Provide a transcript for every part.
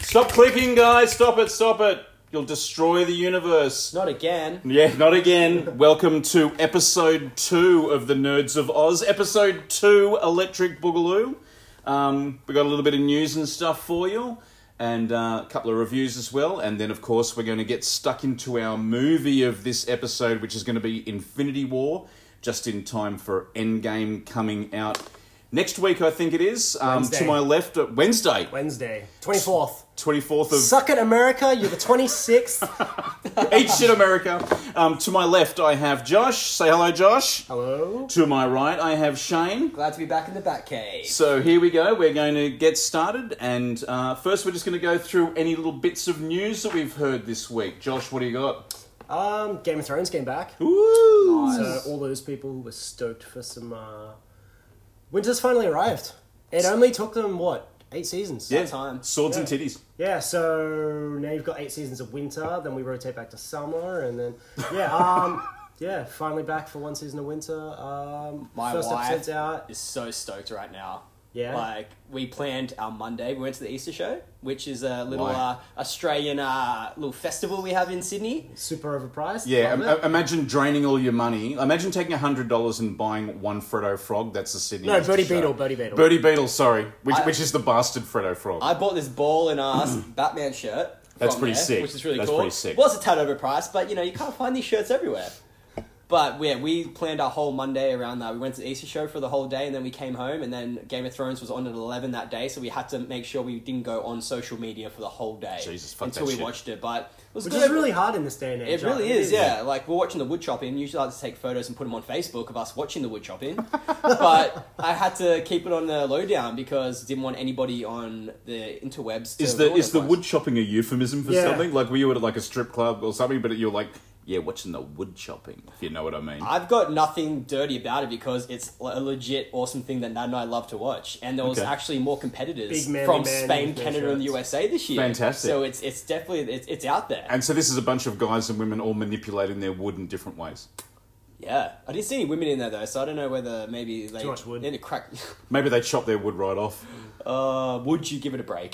Stop clicking, guys. Stop it. You'll destroy the universe. Not again. Yeah, not again. Welcome to episode 2 of the Nerds of Oz. Episode 2, Electric Boogaloo. We got a little bit of news and stuff for you. And a couple of reviews as well. And then, of course, we're going to get stuck into our movie of this episode, which is going to be Infinity War, just in time for Endgame coming out next week, I think it is. To my left, Wednesday. 24th. 24th of... Suck it, America. You're the 26th. Eat shit, America. To my left, I have Josh. Say hello, Josh. Hello. To my right, I have Shane. Glad to be back in the Batcave. So here we go. We're going to get started. And first, we're just going to go through any little bits of news that we've heard this week. Josh, what do you got? Game of Thrones came back. Ooh. Nice. So all those people were stoked for some... Winter's finally arrived. It only took them, 8 seasons? Yeah, time. Swords and titties. Yeah, so now you've got 8 seasons of winter, then we rotate back to summer, and then... Yeah, finally back for 1 season of winter. My first wife episode's out. is so stoked right now. Yeah? Like, we planned our Monday. We went to the Easter show, which is a little Why? Australian little festival we have in Sydney. Super overpriced. Yeah, Love it. imagine draining all your money. Imagine taking $100 and buying one Freddo Frog. That's the Sydney No, Easter Birdie show. Beetle, Birdie Beetle. Birdie Beetle, sorry. Which is the bastard Freddo Frog. I bought this ball and ass Batman shirt. That's from pretty there, sick. Which is really That's cool. pretty sick. Was a tad overpriced, but you can't find these shirts everywhere. But yeah, we planned our whole Monday around that. We went to the Easter show for the whole day, and then we came home, and then Game of Thrones was on at 11 that day, so we had to make sure we didn't go on social media for the whole day. Jesus, fuck until that we shit. watched it. But it was Which good. is really hard in this day and age. It really is, yeah. Like, we're watching the wood chopping. Usually I like to take photos and put them on Facebook of us watching the wood chopping. But I had to keep it on the lowdown because I didn't want anybody on the interwebs to Is ruin the it for us. wood chopping a euphemism for Yeah. something? Like, were you at like a strip club or something, but you're like, yeah, watching the wood chopping, if you know what I mean. I've got nothing dirty about it because it's a legit awesome thing that Nat and I love to watch. And there was Okay. actually more competitors Big manly from man Spain, with no Canada, and the shirts. USA this year. Fantastic. So it's definitely, it's out there. And so this is a bunch of guys and women all manipulating their wood in different ways. Yeah. I didn't see any women in there though, so I don't know whether maybe they... Too much wood. Need to crack... Maybe they chop their wood right off. Would you give it a break?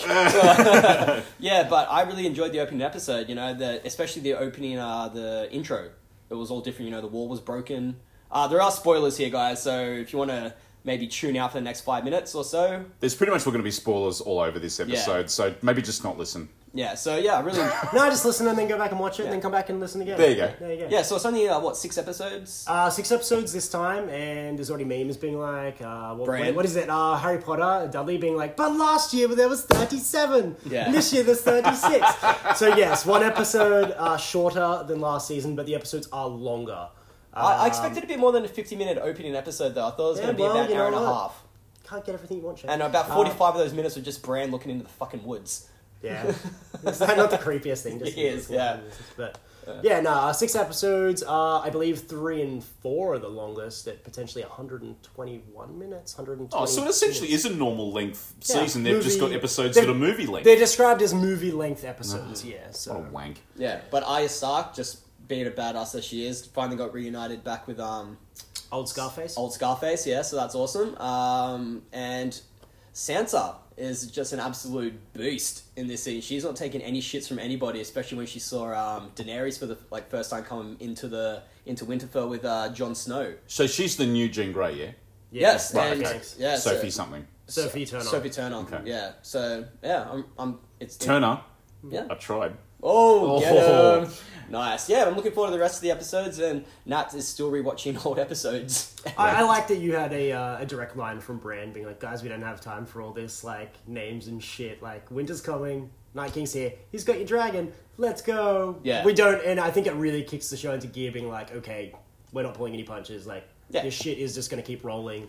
Yeah, but I really enjoyed the opening episode, especially the opening, the intro. It was all different, the wall was broken. There are spoilers here, guys, so if you want to maybe tune out for the next 5 minutes or so. There's pretty much going to be spoilers all over this episode, Yeah. so maybe just not listen. Yeah, so yeah, I really... No, just listen and then go back and watch it, and then come back and listen again. There you go. There you go. Yeah, so it's only, 6 episodes? 6 episodes this time, and there's already memes being like, Brand. what is it? Harry Potter, Dudley being like, but last year there was 37, Yeah. and this year there's 36. So yes, one episode shorter than last season, but the episodes are longer. I expected a bit more than a 50-minute opening episode, though. I thought it was Yeah, going to be well, about an you hour and know a what? half. Can't get everything you want, Shane. And about 45 of those minutes were just Bran looking into the fucking woods. Yeah, it's not the creepiest thing. Just It is, yeah. But yeah, no, 6 episodes. I believe 3 and 4 are the longest at potentially 121 minutes. 120. Oh, so it essentially minutes. is a normal length Yeah, season. They've just got movie- episodes they're- that are movie length. They're described as movie length episodes. Yeah, so What a wank. Yeah, but Arya Stark, just being a badass as she is, finally got reunited back with old Scarface. old Scarface, yeah, so that's awesome. And Sansa is just an absolute beast in this scene. She's not taking any shits from anybody, especially when she saw Daenerys for the first time coming into Winterfell with Jon Snow. So she's the new Jean Grey, yeah? Yeah, Yes, Right, and okay. yeah, Sophie something. Sophie Turner. Sophie Turner. Okay. Yeah. So yeah, it's Turner. Yeah. I tried. Oh, get Oh. 'em. Nice. Yeah, I'm looking forward to the rest of the episodes, and Nat is still rewatching old episodes. I like that you had a direct line from Bran being like, guys, we don't have time for all this, like, names and shit. Like, winter's coming, Night King's here, he's got your dragon, let's go. Yeah. We don't, and I think it really kicks the show into gear being like, okay, we're not pulling any punches. Like, Yeah. this shit is just going to keep rolling.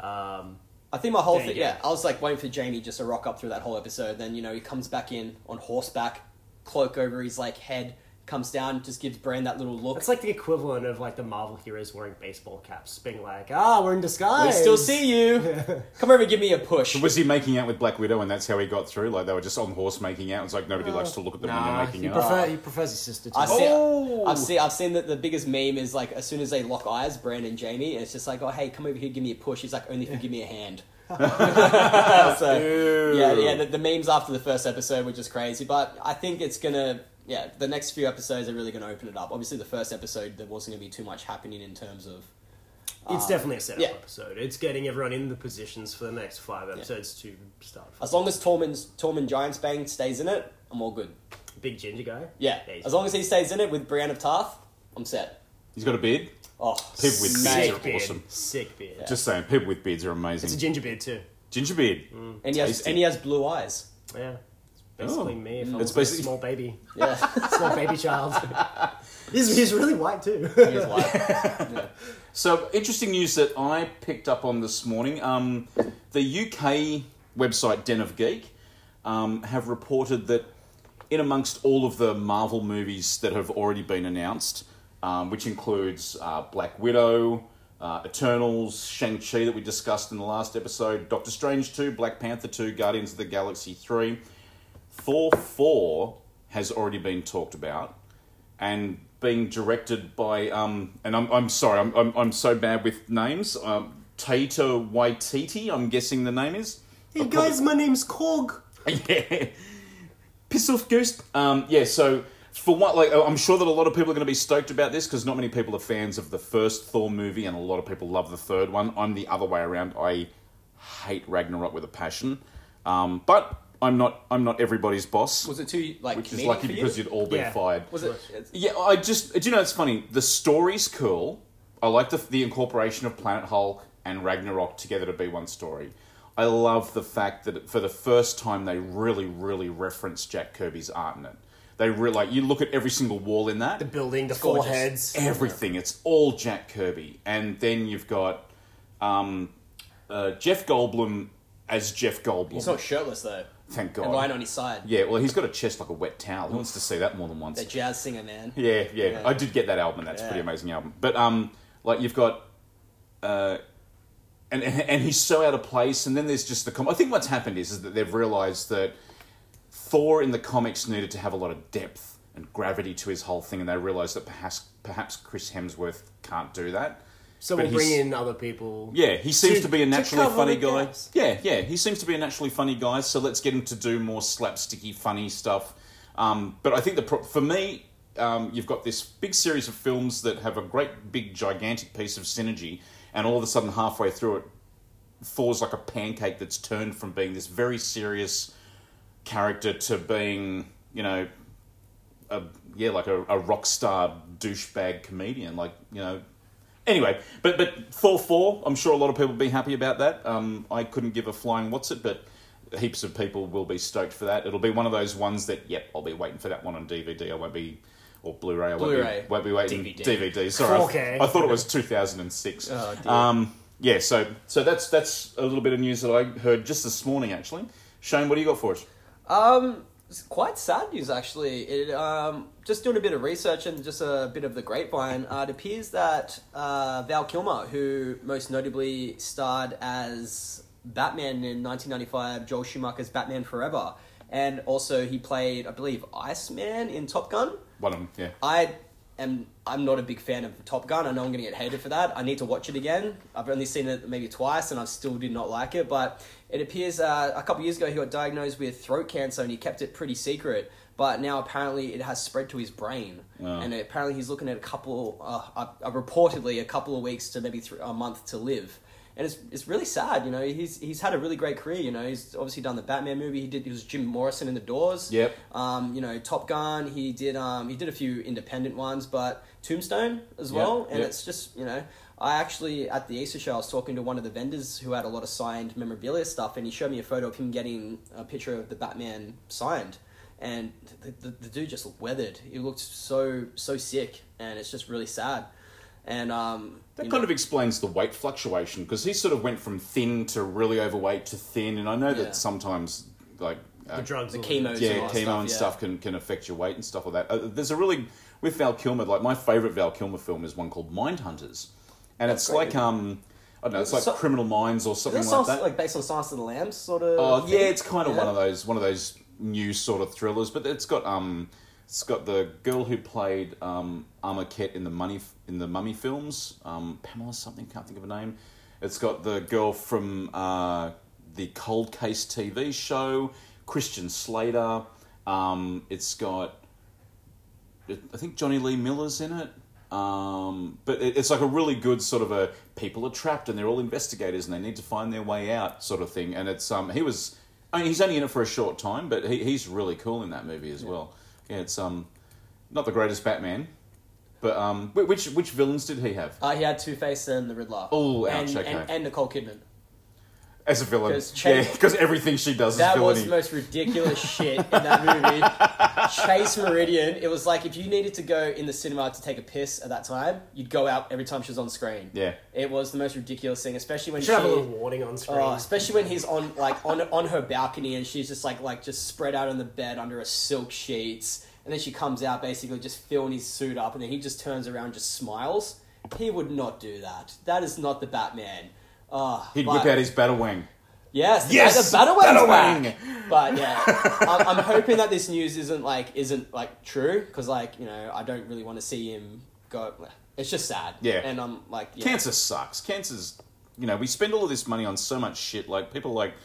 I think my whole There you thing, go. yeah, I was like waiting for Jamie just to rock up through that whole episode. Then, he comes back in on horseback, cloak over his, head, comes down, just gives Bran that little look. It's like the equivalent of, like, the Marvel heroes wearing baseball caps, being like, we're in disguise. We still see you. Come over and give me a push. Was he making out with Black Widow and that's how he got through? Like, they were just on horse making out. It's like nobody likes to look at them when Nah, they're making he, out. he prefers his sister to I see, Oh! I've seen that the biggest meme is as soon as they lock eyes, Bran and Jamie, and it's just like, oh hey, come over here, give me a push. He's like, only if you give me a hand. So yeah, the memes after the first episode were just crazy. But I think it's gonna, the next few episodes are really gonna open it up. Obviously, the first episode there wasn't gonna be too much happening in terms of. It's definitely a setup yeah. episode. It's getting everyone in the positions for the next 5 episodes to start. As long as Tormund Giantsbane stays in it, I'm all good. Big ginger guy. Yeah, as long as he stays in it with Brienne of Tarth, I'm set. He's got a beard. Oh, People with beards Sick are beard. awesome. Sick beard. Just saying, people with beards are amazing. It's a ginger beard too. Ginger beard. and he has blue eyes. Yeah. It's basically Oh. me if I It's was basically- a small baby. Yeah, Small baby child. He's really white too. he is white. Yeah. So, interesting news that I picked up on this morning. The UK website Den of Geek have reported that in amongst all of the Marvel movies that have already been announced, which includes Black Widow, Eternals, Shang-Chi that we discussed in the last episode, Doctor Strange 2, Black Panther 2, Guardians of the Galaxy 3, Thor 4 has already been talked about, and being directed by and I'm sorry, I'm so bad with names. Taika Waititi, I'm guessing the name is. Hey guys, my name's Korg. Yeah, piss off, Ghost. So for what, I'm sure that a lot of people are going to be stoked about this because not many people are fans of the first Thor movie, and a lot of people love the third one. I'm the other way around. I hate Ragnarok with a passion, but I'm not everybody's boss. Was it too which is comedic lucky for you? because you'd all be Yeah. fired. Was it? Yeah, do you know, it's funny. The story's cool. I like the incorporation of Planet Hulk and Ragnarok together to be one story. I love the fact that for the first time they really, really reference Jack Kirby's art in it. They really, you look at every single wall in that. The building, the gorgeous. foreheads. Everything. It's all Jack Kirby. And then you've got Jeff Goldblum as Jeff Goldblum. He's not shirtless though. Thank God. And lying on his side. Yeah, well, he's got a chest like a wet towel. Who wants to see that more than once? The jazz singer, man. Yeah. I did get that album, and that's a pretty amazing album. But you've got, and he's so out of place. And then there's just the I think what's happened is that they've realised that Thor in the comics needed to have a lot of depth and gravity to his whole thing, and they realised that perhaps Chris Hemsworth can't do that. So But we'll bring he's- in other people. Yeah, he seems to be a naturally cover funny the guy. gaps. Yeah, he seems to be a naturally funny guy. So let's get him to do more slapsticky, funny stuff. But I think for me, you've got this big series of films that have a great, big, gigantic piece of synergy, and all of a sudden, halfway through it, Thor's like a pancake that's turned from being this very serious character to being, a rock star douchebag comedian, Anyway, but Thor 4, I'm sure a lot of people will be happy about that. I couldn't give a flying what's it, but heaps of people will be stoked for that. It'll be one of those ones that, I'll be waiting for that one on DVD. I won't be, or Blu-ray. I won't be waiting. DVD. Sorry, 4K. I thought it was 2006. Oh, dear. So that's a little bit of news that I heard just this morning, actually. Shane, what do you got for us? It's quite sad news, actually. It just doing a bit of research and just a bit of the grapevine. It appears that Val Kilmer, who most notably starred as Batman in 1995, Joel Schumacher's Batman Forever, and also he played, I believe, Iceman in Top Gun. One of them, yeah. I'm not a big fan of Top Gun. I know I'm going to get hated for that. I need to watch it again. I've only seen it maybe twice, and I still did not like it. But it appears a couple of years ago he got diagnosed with throat cancer, and he kept it pretty secret. But now apparently it has spread to his brain, and apparently he's looking at reportedly a couple of weeks to maybe a month to live. And it's really sad, He's had a really great career, He's obviously done the Batman movie. He was Jim Morrison in The Doors. Yep. Top Gun. He did a few independent ones, but Tombstone as well. And it's just I actually at the Easter show I was talking to one of the vendors who had a lot of signed memorabilia stuff, and he showed me a photo of him getting a picture of the Batman signed, and the dude just looked weathered. He looked so sick, and it's just really sad. And that kind of explains the weight fluctuation, because he sort of went from thin to really overweight to thin, and I know that sometimes The drugs. the chemos, chemo and stuff can affect your weight and stuff like that. There's with Val Kilmer, my favourite Val Kilmer film is one called Mindhunters, and it's like I don't know, it's like Criminal Minds or something like that. Like based on Silence of the Lambs, sort of. Oh yeah, it's kind of one of those new sort of thrillers, but it's got the girl who played Arma Kett in the Mummy films, Pamela something, can't think of her name. It's got the girl from the Cold Case TV show, Christian Slater. It's got, I think Johnny Lee Miller's in it. But it's like a really good sort of a people are trapped and they're all investigators and they need to find their way out sort of thing. And it's he's only in it for a short time, but he's really cool in that movie as well. Yeah, it's not the greatest Batman, but which villains did he have? He had Two-Face and the Riddler. Oh, ouch, okay. And Nicole Kidman. As a villain. Because everything she does is villainy. That was the most ridiculous shit in that movie. Chase Meridian, it was like if you needed to go in the cinema to take a piss at that time, you'd go out every time she was on screen. Yeah. It was the most ridiculous thing, especially when Should have a little warning on screen. Especially when he's on her balcony and she's just just spread out on the bed under a silk sheets, and then she comes out basically just filling his suit up, and then he just turns around and just smiles. He would not do that. That is not the Batman. He'd whip out his Battlewing. Yes, the Battlewing's back. But yeah, I'm hoping that this news isn't true, because I don't really want to see him go. It's just sad. Yeah, and I'm like, yeah. Cancer sucks. Cancer's, we spend all of this money on so much shit. Like people like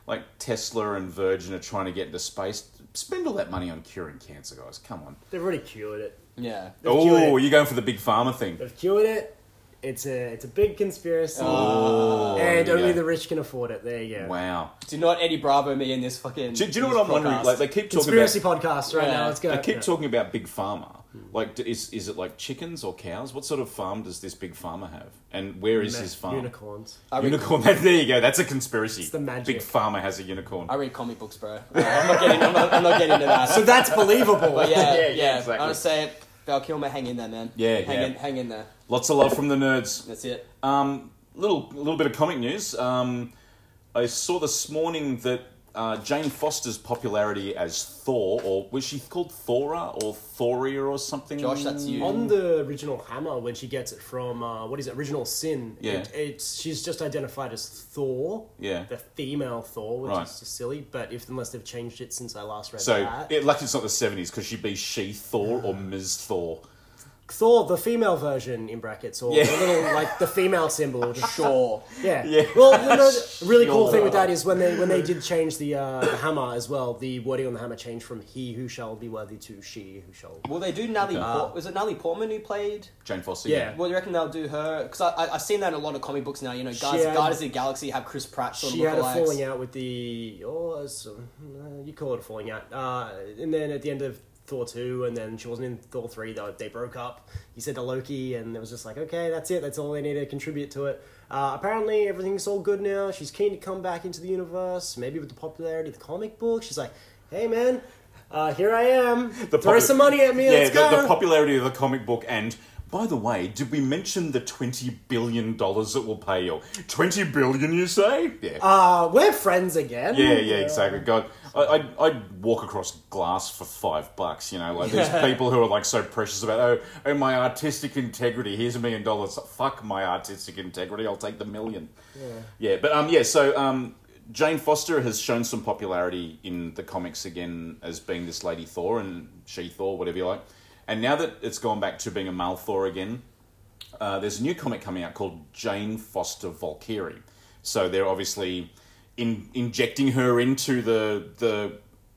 Tesla and Virgin are trying to get into space. Spend all that money on curing cancer, guys. Come on. They've already cured it. Yeah. Oh, you're going for the big pharma thing. They've cured it. It's a big conspiracy, and only the rich can afford it. There you go. Wow! Do not Eddie Bravo me in this fucking. Do you know what I'm wondering? Like they keep talking conspiracy about podcast right now. Let's go. They keep talking about big pharma. Like, is it like chickens or cows? What sort of farm does this big farmer have? And where is his farm? Unicorns. Unicorn. There you go. That's a conspiracy. It's the magic. Big farmer has a unicorn. I read comic books, bro. I'm not getting into that. So that's believable. But yeah, exactly. I'm gonna say it. Val Kilmer, hang in there, man. Hang in there. Lots of love from the nerds. That's it. Little bit of comic news. I saw this morning that Jane Foster's popularity as Thor, or was she called Thora or Thoria or something? Josh, that's you. On the original Hammer, when she gets it from Original Sin, Yeah. she's just identified as Thor, Yeah. the female Thor, which Right. is just silly. But unless they've changed it since I last read So, that, lucky it's not the 70s, because she'd be she Thor or Ms. Thor. Thor, the female version in brackets, or Yeah. the little the female symbol. Just, Sure. yeah. Yeah. Well, the really cool thing with that is when they did change the hammer as well. The wording on the hammer changed from "he who shall be worthy" to "she who shall." Will they do Natalie? Was it Natalie Portman who played? Jane Foster, Yeah. Well, do you reckon they'll do her? Because I've seen that in a lot of comic books now. Guardians of the Galaxy have Chris Pratt sort of She had a lookalikes. falling out with you call it a falling out, and then at the end of Thor 2, and then she wasn't in Thor 3, they broke up. He said to Loki, and it was just like, okay, that's it, that's all they need to contribute to it. Apparently, everything's all good now. She's keen to come back into the universe, maybe with the popularity of the comic book. She's like, hey man, here I am. Throw some money at me, let's go. The popularity of the comic book, and by the way, did we mention the $20 billion it will pay you? $20 billion, you say? Yeah. We're friends again. Yeah, exactly. God, I'd walk across glass for $5. There's people who are so precious about, oh, my artistic integrity. Here's $1 million. Fuck my artistic integrity. I'll take the $1 million. Yeah. So Jane Foster has shown some popularity in the comics again as being this Lady Thor and She-Thor, whatever you like. And now that it's gone back to being a male Thor again, there's a new comic coming out called Jane Foster Valkyrie. So they're obviously injecting her into the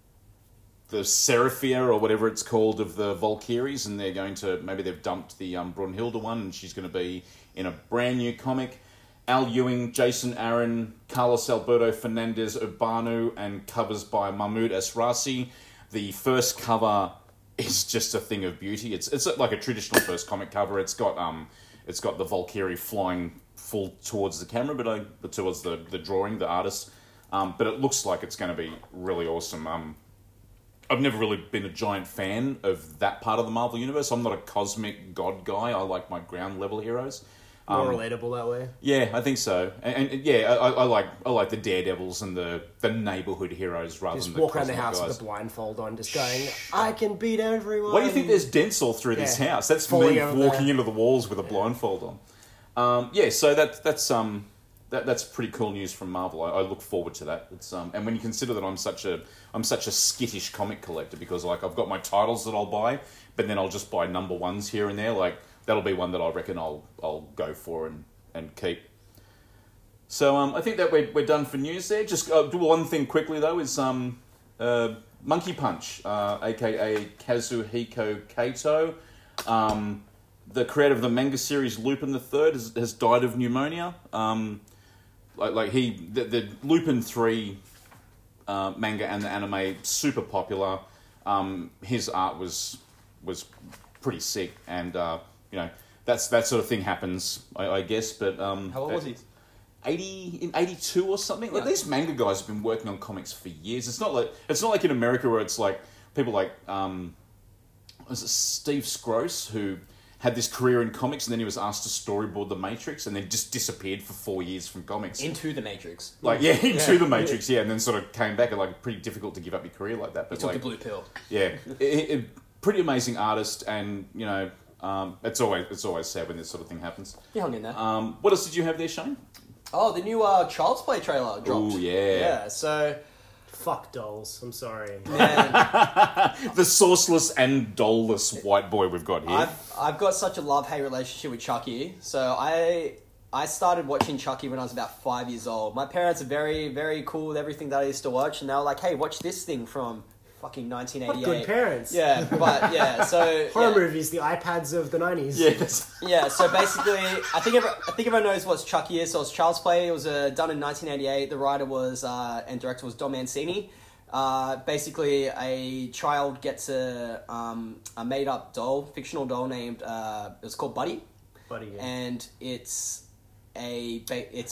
Seraphia or whatever it's called of the Valkyries, and they're going to, maybe they've dumped the Brunhilde one, and she's going to be in a brand new comic. Al Ewing, Jason Aaron, Carlos Alberto Fernandez Urbano, and covers by Mahmoud Asrasi. The first cover is just a thing of beauty. It's like a traditional first comic cover. It's got the Valkyrie flying full towards the camera, but towards the drawing, the artist. But it looks like it's going to be really awesome. I've never really been a giant fan of that part of the Marvel Universe. I'm not a cosmic god guy. I like my ground level heroes. More relatable that way. Yeah, I think so. And yeah, I like the Daredevils and the neighborhood heroes rather than the walk around the cosmic house guys. with a blindfold on, just going, I can beat everyone. Why do you think there's dents all through this house? That's Falling me over walking there. into the walls with a blindfold on. So that's pretty cool news from Marvel. I look forward to that. It's and when you consider that I'm such a skittish comic collector, because I've got my titles that I'll buy, but then I'll just buy number ones here and there. That'll be one that I reckon I'll go for and keep. So I think that we're done for news there. Just do one thing quickly though is Monkey Punch, aka Kazuhiko Kato, the creator of the manga series Lupin the Third has died of pneumonia. The Lupin 3 manga and the anime super popular. His art was pretty sick, and that sort of thing happens, I guess. But How old was he? 82 or something. Like, these manga guys have been working on comics for years. It's not like in America where it's like people like was it Steve Scrose, who had this career in comics and then he was asked to storyboard The Matrix and then just disappeared for 4 years from comics. Into The Matrix. Into The Matrix, and then sort of came back, and like pretty difficult to give up your career like that. But He took the blue pill. Yeah, pretty amazing artist, and it's always sad when this sort of thing happens. He hung in there. What else did you have there, Shane? Oh, the new Child's Play trailer dropped. Oh, yeah. Yeah, so... Fuck dolls. I'm sorry. Man, The sourceless and dollless white boy we've got here. I've got such a love-hate relationship with Chucky. So I started watching Chucky when I was about 5 years old. My parents are very, very cool with everything that I used to watch, and they were like, hey, watch this thing from fucking 1988. What good parents. Yeah, but yeah, so... Horror movies, the iPads of the 90s. Yeah, so basically, I think everyone knows what Chucky is. So it's Child's Play. It was done in 1988. The writer was and director was Don Mancini. Basically, a child gets a made-up doll, fictional doll named it's called Buddy. Buddy. Yeah. And it's a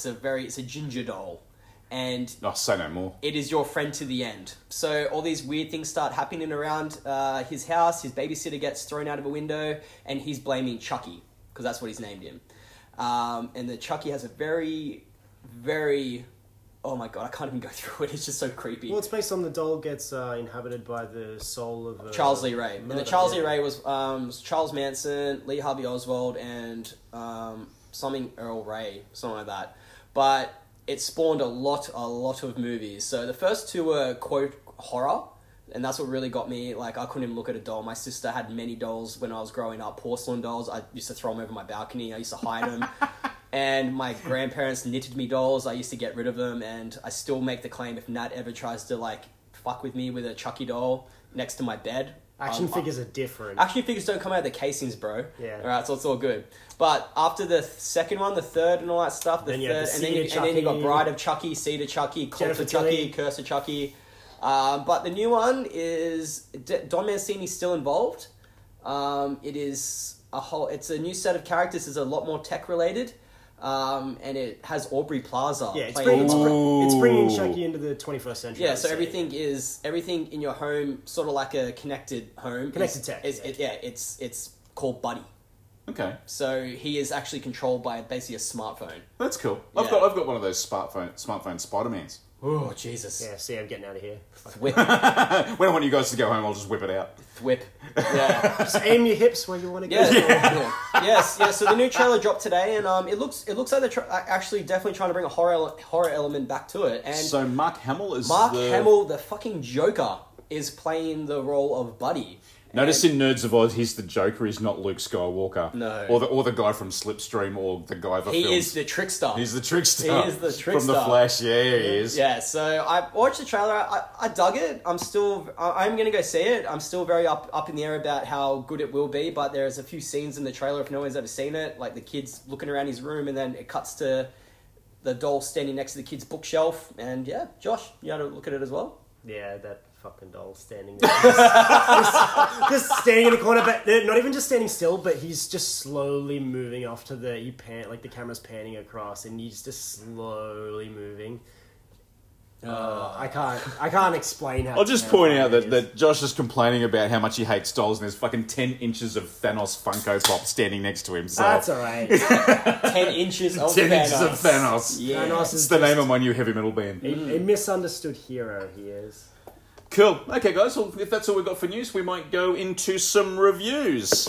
ginger doll. And say no more. it is your friend to the end. So all these weird things start happening around his house. His babysitter gets thrown out of a window, and he's blaming Chucky, because that's what he's named him. And the Chucky has a very, very... Oh my god, I can't even go through it. It's just so creepy. Well, it's based on the doll gets inhabited by the soul of... Charles Lee Ray. And the Charles Lee Ray was Charles Manson, Lee Harvey Oswald, and something Earl Ray, something like that. But... it spawned a lot of movies. So the first two were, quote, horror, and that's what really got me. Like, I couldn't even look at a doll. My sister had many dolls when I was growing up, porcelain dolls. I used to throw them over my balcony. I used to hide them. And my grandparents knitted me dolls. I used to get rid of them, and I still make the claim if Nat ever tries to, like, fuck with me with a Chucky doll next to my bed... Action figures are different. Action figures don't come out of the casings, bro. Yeah. Alright, so it's all good. But after the second one, the third and all that stuff, and then you got Bride of Chucky, Seed of Chucky, Cult of Chucky, Curse of Chucky. But the new one is Don Mancini's still involved. It's a new set of characters. It's a lot more tech related. And it has Aubrey Plaza. Yeah, it's bringing Chucky into the 21st century. Yeah, so everything in your home, sort of like a connected home. Connected tech. It's called Buddy. Okay. So he is actually controlled by basically a smartphone. That's cool. Yeah. I've got one of those smartphone Spider-Mans. Oh, Jesus. Yeah, see, I'm getting out of here. Whip. When I want you guys to go home, I'll just whip it out. Whip. Yeah. Just aim your hips where you want to go. Yeah. Yes. So the new trailer dropped today, and it looks like they're actually definitely trying to bring a horror element back to it. And so Mark Hamill, the fucking Joker, is playing the role of Buddy. Notice in Nerds of Oz, he's the Joker. He's not Luke Skywalker. No. Or the guy from Slipstream, or the guy that He films. is the trickster. He's the trickster. He is the trickster. From The Flash, yeah, he is. Yeah, so I watched the trailer. I dug it. I'm going to go see it. I'm still very up in the air about how good it will be, but there's a few scenes in the trailer, if no one's ever seen it, like the kid's looking around his room, and then it cuts to the doll standing next to the kid's bookshelf. And yeah, Josh, you had to look at it as well? Yeah, that fucking doll standing there. just standing in a corner, but not even just standing still, but he's just slowly moving off to the camera's panning across, and he's just slowly moving. I can't explain how. I'll just point out that Josh is complaining about how much he hates dolls, and there's fucking 10 inches of Thanos Funko Pop standing next to him. So that's alright. 10 inches of 10 Thanos. inches of Thanos. Yeah. Thanos It's the name of my new heavy metal band. a misunderstood hero. He is. Cool. Okay, guys. Well, if that's all we've got for news, we might go into some reviews.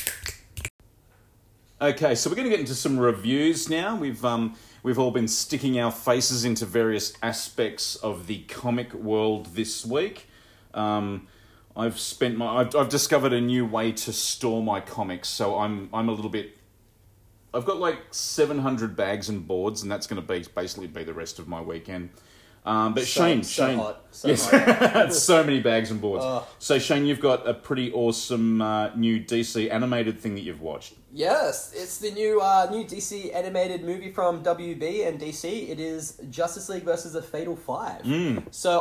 Okay, so we're going to get into some reviews now. We've all been sticking our faces into various aspects of the comic world this week. I've discovered a new way to store my comics, so I'm a little bit I've got like 700 bags and boards, and that's going to basically be the rest of my weekend. But Shane, hot. yes, hot. so many bags and boards. Oh. So Shane, you've got a pretty awesome new DC animated thing that you've watched. Yes, it's the new DC animated movie from WB and DC. It is Justice League versus the Fatal Five. So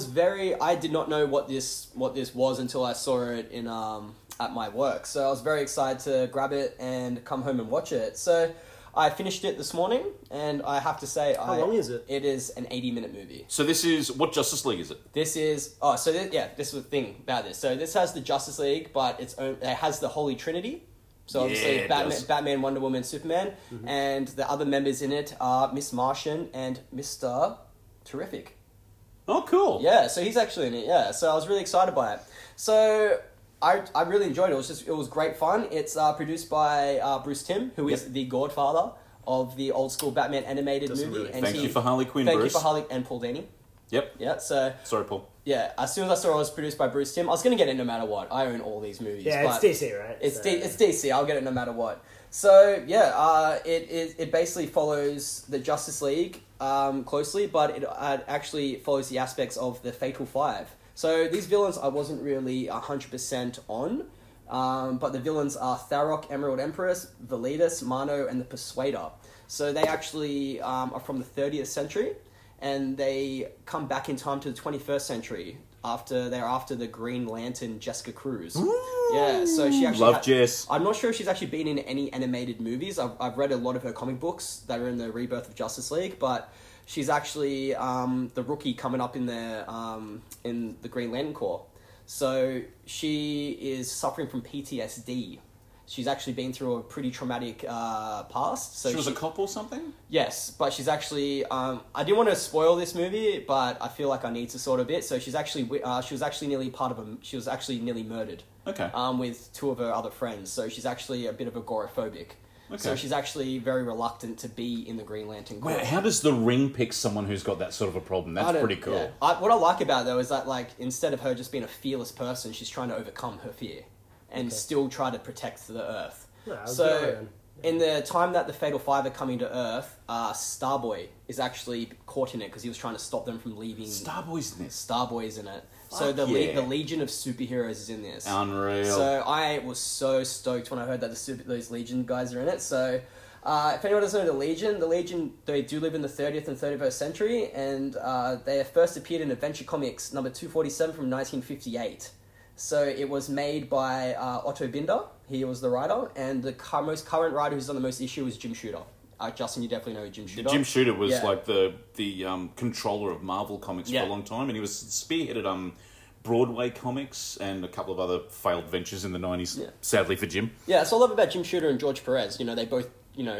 I did not know what this was until I saw it in at my work. So I was very excited to grab it and come home and watch it. So I finished it this morning, and I have to say, How long is it? It is an 80-minute movie. So this is what Justice League is it? This is this was the thing about this. So this has the Justice League, but it has the Holy Trinity. So obviously it does. Batman, Wonder Woman, Superman, and the other members in it are Miss Martian and Mr. Terrific. Oh, cool. Yeah, so he's actually in it. Yeah, so I was really excited by it. So I really enjoyed it. It was great fun. It's produced by Bruce Timm, who is the godfather of the old school Batman animated movie. Really And Thank you for Harley Quinn, Thank Bruce. you for Harley and Paul Dini. Yep. Yeah, so Sorry, Paul. yeah, as soon as I saw it was produced by Bruce Timm, I was going to get it no matter what. I own all these movies. Yeah, but it's DC, right? It's, So- it's DC. I'll get it no matter what. So yeah, it basically follows the Justice League closely, but it actually follows the aspects of the Fatal Five. So these villains I wasn't really 100% on, but the villains are Tharok, Emerald Empress, Velitas, Mano, and the Persuader. So they actually are from the 30th century, and they come back in time to the 21st century after the Green Lantern Jessica Cruz. Yeah, so she actually Love Jess. I'm not sure if she's actually been in any animated movies. I've read a lot of her comic books that are in the rebirth of Justice League, but she's actually the rookie coming up in the Green Lantern Corps. So she is suffering from PTSD. She's actually been through a pretty traumatic past. So She was a cop or something? Yes, but she's actually. I didn't want to spoil this movie, but I feel like I need to sort of bit. So she's actually. She was actually nearly part of a. She was actually nearly murdered. Okay. With two of her other friends. So she's actually a bit of agoraphobic. Okay. So she's actually very reluctant to be in the Green Lantern Corps. Wow, how does the Ring pick someone who's got that sort of a problem? I That's don't- pretty cool. yeah. What I like about it, though, is that like instead of her just being a fearless person, she's trying to overcome her fear and still try to protect the Earth. Yeah, good on So her. in the time that the Fatal Five are coming to Earth, Starboy is actually caught in it because he was trying to stop them from leaving. Starboy's in this. Starboy's in it. So Fuck the yeah. the Legion of Superheroes is in this. Unreal. So I was so stoked when I heard that those Legion guys are in it. So if anyone doesn't know the Legion, they do live in the 30th and 31st century, and they first appeared in Adventure Comics number 247 from 1958. So it was made by Otto Binder. He was the writer, and the most current writer who's on the most issue is Jim Shooter. Justin, you definitely know Jim Shooter. Jim Shooter was Yeah. like the controller of Marvel Comics for Yeah. a long time, and he was spearheaded Broadway Comics and a couple of other failed ventures in the 90s, Yeah. sadly for Jim. Yeah, so I love about Jim Shooter and George Perez. You know, they both,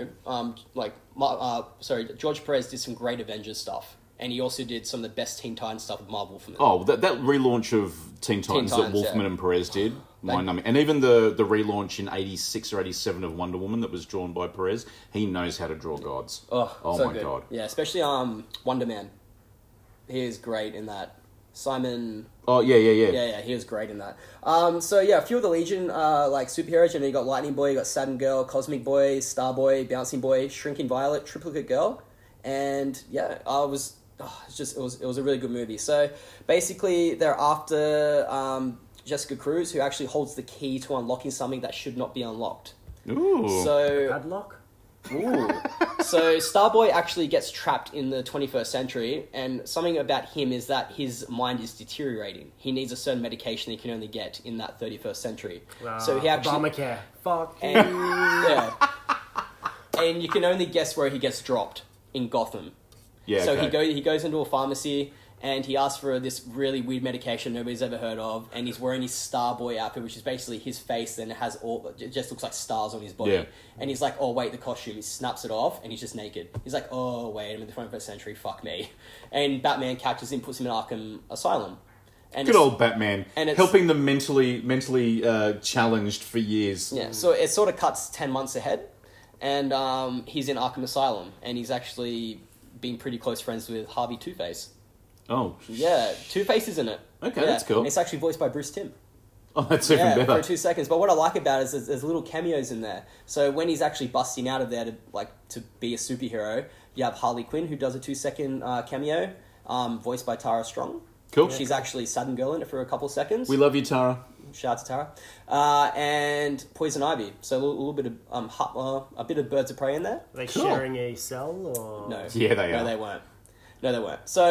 George Perez did some great Avengers stuff. And he also did some of the best Teen Titans stuff with Marvel for me. Oh, that relaunch of Teen Titans that Titans, Wolfman yeah. and Perez did, mind-numbing. And even the relaunch in 86 or 87 of Wonder Woman that was drawn by Perez, he knows how to draw gods. Oh, Oh so my good. God. Yeah, especially Wonder Man. He is great in that. Simon... Oh, yeah. Yeah, he was great in that. So yeah, a few of the Legion like superheroes. You know, you got Lightning Boy, you got Saturn Girl, Cosmic Boy, Starboy, Bouncing Boy, Shrinking Violet, Triplicate Girl, and yeah, it was a really good movie. So basically, they're after Jessica Cruz, who actually holds the key to unlocking something that should not be unlocked. Ooh. So Padlock? Ooh. So Starboy actually gets trapped in the 21st century, and something about him is that his mind is deteriorating. He needs a certain medication he can only get in that 31st century. So he actually... Obamacare. Fuck you. And, yeah. And you can only guess where he gets dropped in Gotham. Yeah, So okay. he goes into a pharmacy and he asks for this really weird medication nobody's ever heard of, and he's wearing his Starboy outfit, which is basically his face, and it just looks like stars on his body. Yeah. And he's like, oh wait, the costume. He snaps it off and he's just naked. He's like, oh wait, I'm in the 21st century, fuck me. And Batman catches him, puts him in Arkham Asylum. And Good it's- old Batman. and it's- Helping the mentally challenged for years. Yeah, so it sort of cuts 10 months ahead, and he's in Arkham Asylum, and he's actually been pretty close friends with Harvey Two-Face. Oh. Yeah, Two-Face is in it. Okay, Yeah, that's cool. and it's actually voiced by Bruce Timm. Oh, that's even Yeah, better. for 2 seconds. But what I like about it is there's little cameos in there. So when he's actually busting out of there to be a superhero, you have Harley Quinn, who does a 2-second cameo, voiced by Tara Strong. Cool. She's actually Saturn Girl in it for a couple of seconds. We love you, Tara. Shout out to Tara. And Poison Ivy. So a little bit of a bit of Birds of Prey in there. Are they Cool. sharing a cell or No. Yeah, they No, are. they weren't. No, they weren't. So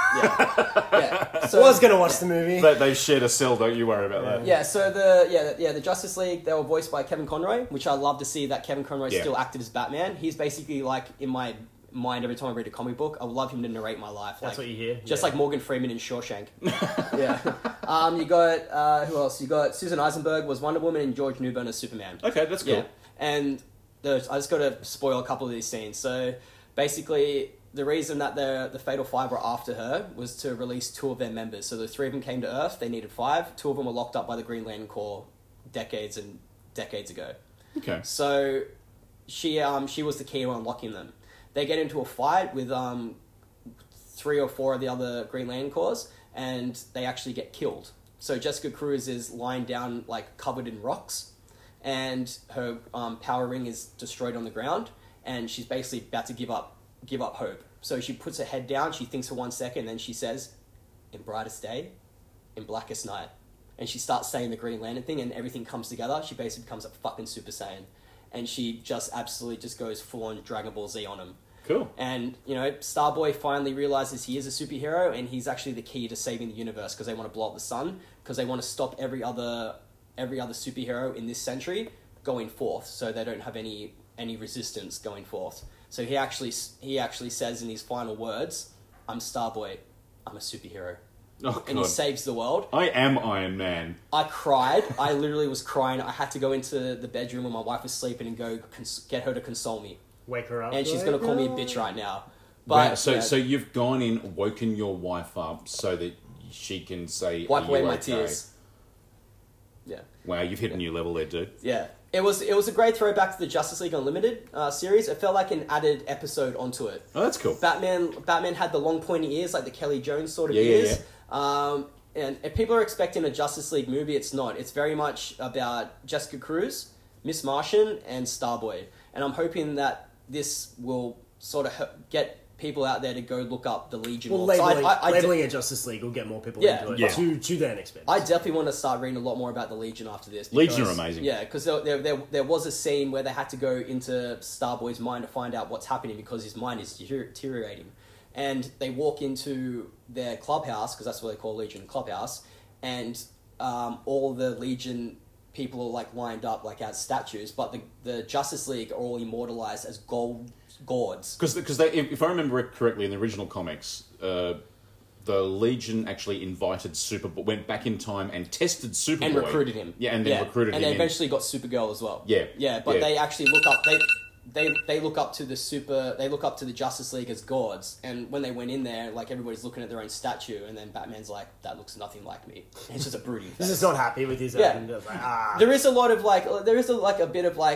yeah. So I was gonna watch the movie. They shared a cell. Don't you worry about that. yeah, so the Justice League, they were voiced by Kevin Conroy, which I love to see that Kevin Conroy Yeah. still acted as Batman. He's basically like in my mind every time I read a comic book. I would love him to narrate my life. That's what you hear. Just Yeah. like Morgan Freeman in Shawshank. Yeah. You got who else? You got Susan Eisenberg was Wonder Woman and George Newbern as Superman. Okay, that's cool. Yeah. And I just got to spoil a couple of these scenes. So basically, the reason that the Fatal Five were after her was to release 2 of their members. So the 3 of them came to Earth. They needed 5. 2 of them were locked up by the Green Lantern Corps decades and decades ago. Okay. So she was the key to unlocking them. They get into a fight with 3 or 4 of the other Green Lantern Corps, and they actually get killed. So Jessica Cruz is lying down like covered in rocks, and her power ring is destroyed on the ground, and she's basically about to give up hope. So she puts her head down, she thinks for 1 second, then she says, "In brightest day, in blackest night." And she starts saying the Green Lantern thing, and everything comes together. She basically becomes a fucking Super Saiyan. And she just absolutely just goes full on Dragon Ball Z on him. Cool. And, Starboy finally realizes he is a superhero, and he's actually the key to saving the universe, because they want to blow up the sun, because they want to stop every other superhero in this century going forth, so they don't have any resistance going forth. So he actually says in his final words, "I'm Starboy, I'm a superhero." Oh, And he God. saves the world. I am Iron Man. I cried. I literally was crying. I had to go into the bedroom when my wife was sleeping and go get her to console me. Wake her up. And she's going to call me a bitch right now. Wow, But so you've gone in, woken your wife up so that she can say, wipe "Are away you my okay?" tears. Yeah. Wow, you've hit a new level there, dude. Yeah. It was a great throwback to the Justice League Unlimited series. It felt like an added episode onto it. Oh, that's cool. Batman had the long pointy ears, like the Kelly Jones sort of Yeah, yeah, ears. And if people are expecting a Justice League movie, it's not. It's very much about Jessica Cruz, Miss Martian, and Starboy. And I'm hoping that this will sort of get people out there to go look up the Legion. Well, more. So labeling it Justice League will get more people Yeah. into it. Yeah. To their next bit. I definitely want to start reading a lot more about the Legion after this. Legion are amazing. Yeah, because there was a scene where they had to go into Starboy's mind to find out what's happening because his mind is deteriorating. And they walk into their clubhouse, because that's what they call Legion Clubhouse, and all the Legion people are like lined up like as statues, but the Justice League are all immortalized as gourds. Because if I remember it correctly, in the original comics, the Legion actually invited Superboy, went back in time and tested Superboy. And recruited him. Yeah, and then recruited him. And they in. eventually got Supergirl as well. Yeah. Yeah, but Yeah. they actually look up they look up to the Justice League as gods, and when they went in there, like everybody's looking at their own statue, and then Batman's like, "That looks nothing like me." And it's just a brooding face. He's just not happy with his Yeah. own. Just like, ah. There is a lot of a bit of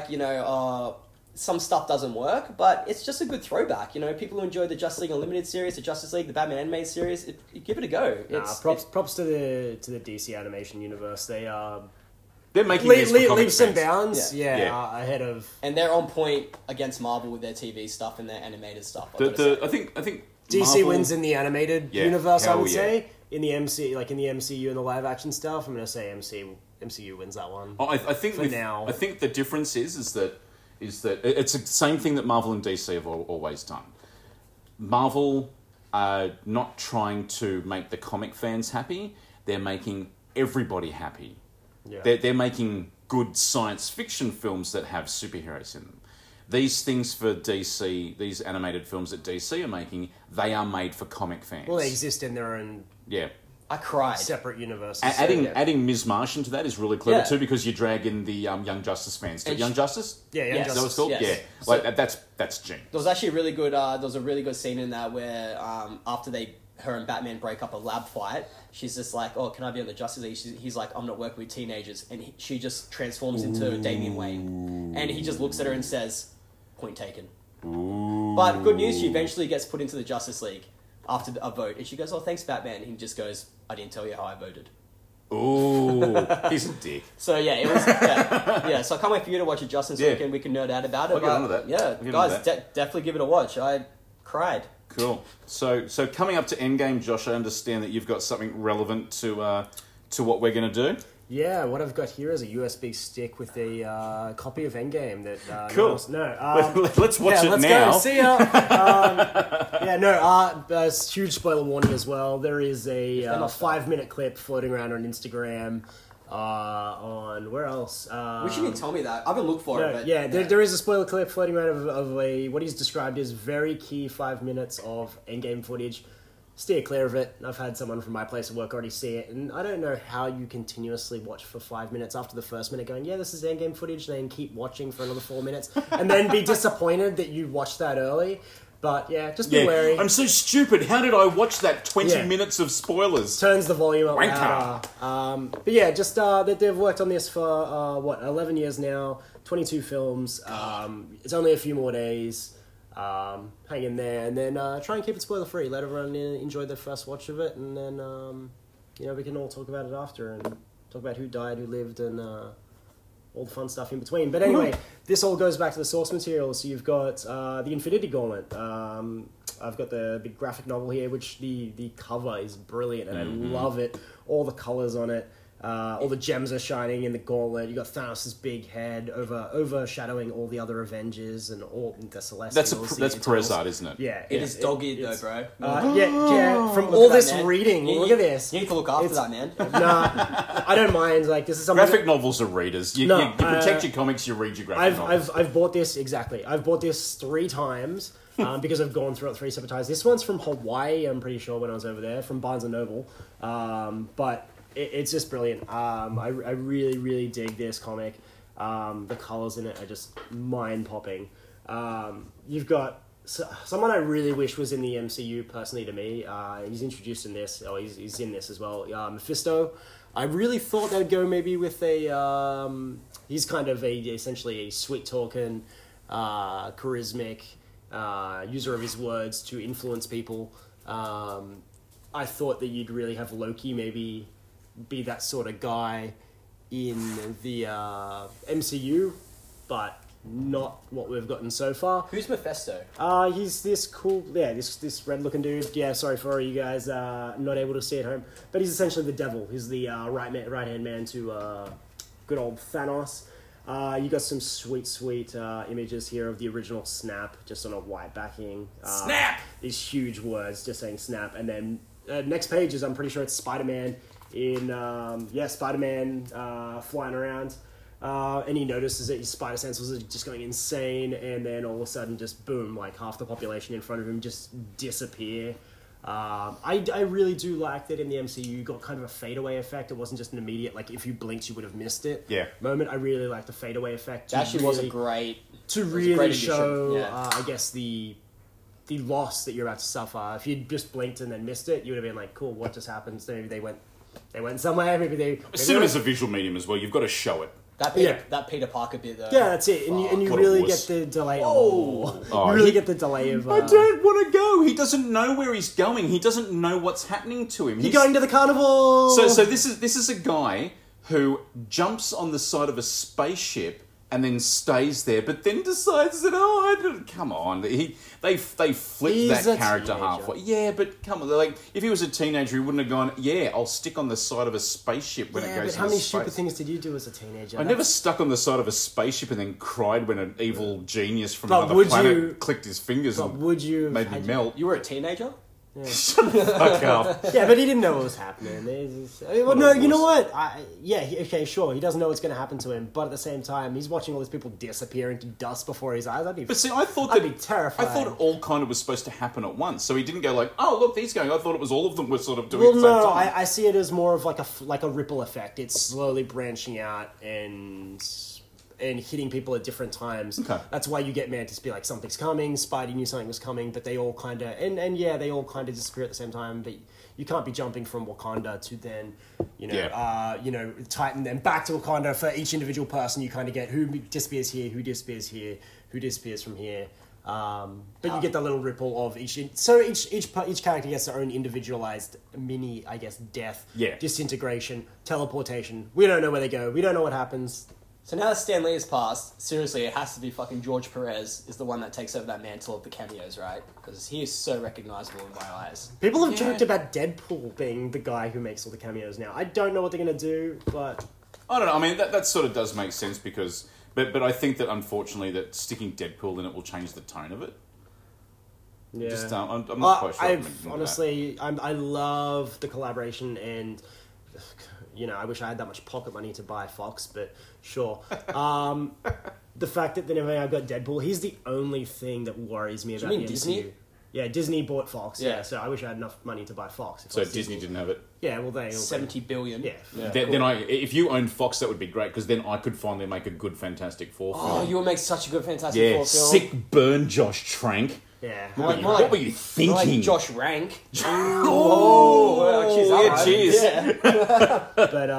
some stuff doesn't work, but it's just a good throwback. People who enjoy the Justice League Unlimited series, the Justice League, the Batman animated series, give it a go. Props to the DC animation universe. They They're making these for comic leaps and fans. bounds. Yeah. Yeah. Ahead of. And they're on point against Marvel with their TV stuff and their animated stuff. I've gotta say. I think DC Marvel, wins in the animated Yeah, universe, I hell would yeah. say. In the MCU and the live action stuff, I'm going to say MCU wins that one. Oh, I think For now. I think the difference is that it's the same thing that Marvel and DC have always done. Marvel are not trying to make the comic fans happy; they're making everybody happy. Yeah. They're making good science fiction films that have superheroes in them. These things for DC, these animated films that DC are making, they are made for comic fans. Well, they exist in their own Yeah. I cried. separate universes. Adding Ms. Martian to that is really clever Yeah. too, because you drag in the Young Justice fans. And Young Justice? Yeah, Young Yes. Is that what it's called? Yes. Yeah. So- Like that's genius. There was actually a really good. There was a really good scene in that where after her and Batman break up a lab fight, she's just like, "Oh, can I be on the Justice League?" He's like, "I'm not working with teenagers," and she just transforms into Damian Wayne, and he just looks at her and says, "Point taken." But good news, she eventually gets put into the Justice League after a vote, and she goes, "Oh, thanks, Batman." And he just goes, "I didn't tell you how I voted." Ooh, he's a dick. So yeah, it was yeah. So I can't wait for you to watch it, Justin, so Yeah. we can nerd out about it. I'll get onto that. Yeah, I'll get guys, onto that. definitely give it a watch. I cried. Cool. So coming up to Endgame, Josh, I understand that you've got something relevant to what we're going to do. Yeah, what I've got here is a USB stick with a copy of Endgame that. Cool. Let's watch it let's now. go. See ya. Huge spoiler warning as well. There is a 5-minute clip floating around on Instagram. On where else? Wish you didn't tell me that. I haven't looked for it. But there is a spoiler clip floating around of a what he's described as very key 5 minutes of Endgame footage. Steer clear of it. I've had someone from my place of work already see it, and I don't know how you continuously watch for 5 minutes after the first minute going, yeah, this is Endgame footage, then keep watching for another 4 minutes, and then be disappointed that you watched that early. But yeah, just be wary. I'm so stupid. How did I watch that 20 Yeah. minutes of spoilers? Turns the volume up Wanker. louder. But yeah, just that they've worked on this for 11 years now, 22 films. It's only a few more days. Hang in there, and then try and keep it spoiler free. Let everyone enjoy their first watch of it, and then we can all talk about it after and talk about who died, who lived, and all the fun stuff in between. But anyway, this all goes back to the source material. So you've got the Infinity Gauntlet. I've got the big graphic novel here, which the cover is brilliant, and I love it. All the colors on it. All the gems are shining in the gauntlet. You got Thanos' big head overshadowing all the other Avengers and all the Celestials. That's Perez art, isn't it? Yeah, It is dog-eared though, bro. yeah. From Look all at this that, man. reading, look at this. You need to look after that, man. Nah, I don't mind. Like, this is something. Graphic novels are readers. You protect your comics, you read your graphic novels. I've bought this exactly. I've bought this 3 times because I've gone through it 3 separate times. This one's from Hawaii. I'm pretty sure when I was over there from Barnes and Noble, but. It's just brilliant. I really, really dig this comic. The colors in it are just mind-popping. You've got someone I really wish was in the MCU, personally to me. He's introduced in this, or he's in this as well. Mephisto. I really thought they'd go maybe with a... he's kind of essentially a sweet-talking, charismatic user of his words to influence people. I thought that you'd really have Loki maybe... be that sort of guy in the MCU, but not what we've gotten so far. Who's Mephisto? He's this cool, this red-looking dude. Yeah, sorry for all you guys not able to see at home, but he's essentially the devil. He's the right-hand man to good old Thanos. You got some sweet images here of the original Snap, just on a white backing. Snap! These huge words just saying Snap, and then next page is, I'm pretty sure it's Spider-Man Spider-Man flying around, and he notices that his spider senses are just going insane, and then all of a sudden just boom, like half the population in front of him just disappear. I really do like that in the MCU you got kind of a fadeaway effect. It wasn't just an immediate, like if you blinked you would have missed it moment. I really like the fadeaway effect. That actually was a great... To really show, I guess, the loss that you're about to suffer. If you'd just blinked and then missed it, you would have been like, cool, what just happened? So maybe they went somewhere. Maybe Cinema is a visual medium as well. You've got to show it. That Peter Parker bit though. Yeah, that's it. And you really get the delay. You really get the delay of. I don't want to go. He doesn't know where he's going. He doesn't know what's happening to him. He's going to the carnival. So this is a guy who jumps on the side of a spaceship and then stays there, but then decides that come on, they flipped that character halfway. Yeah, but come on, like if he was a teenager, he wouldn't have gone. Yeah, I'll stick on the side of a spaceship when it goes. But how many stupid things did you do as a teenager? I never stuck on the side of a spaceship and then cried when an evil genius from another planet clicked his fingers and made me melt. You were a teenager? Yeah. Fuck up. Yeah, but he didn't know what was happening. You know what? Okay, sure. He doesn't know what's going to happen to him, but at the same time, he's watching all these people disappear into dust before his eyes. But see, I thought I'd be terrified. I thought it all kind of was supposed to happen at once, so he didn't go like, "Oh, look, he's going." I thought it was all of them were sort of doing. Well, at the same time. I see it as more of like a ripple effect. It's slowly branching out and hitting people at different times. Okay. That's why you get Mantis be like, something's coming, Spidey knew something was coming, but they all kind of, they all kind of disappear at the same time, but you can't be jumping from Wakanda to then, Titan, then back to Wakanda. For each individual person, you kind of get who disappears here, who disappears here, who disappears from here. But you get the little ripple of each. So each character gets their own individualized mini, I guess, death, disintegration, teleportation. We don't know where they go. We don't know what happens. So now that Stan Lee has passed, seriously, it has to be fucking George Perez is the one that takes over that mantle of the cameos, right? Because he is so recognizable in my eyes. People have joked about Deadpool being the guy who makes all the cameos now. I don't know what they're going to do, but... I don't know. I mean, that sort of does make sense because... But I think that, unfortunately, that sticking Deadpool in it will change the tone of it. Yeah. Just, I'm not quite sure. I love the collaboration and... I wish I had that much pocket money to buy Fox, but sure. The fact that I've got Deadpool, he's the only thing that worries me about the MCU. Disney? Yeah, Disney bought Fox. Yeah, so I wish I had enough money to buy Fox. So Disney didn't have it. Yeah, well, they 70 billion. Yeah. Then if you owned Fox, that would be great because then I could finally make a good Fantastic Four film. Oh, you would make such a good Fantastic Four film. Sick burn, Josh Trank. Yeah. What were you thinking? Like Josh Rank. Cheers. Yeah. But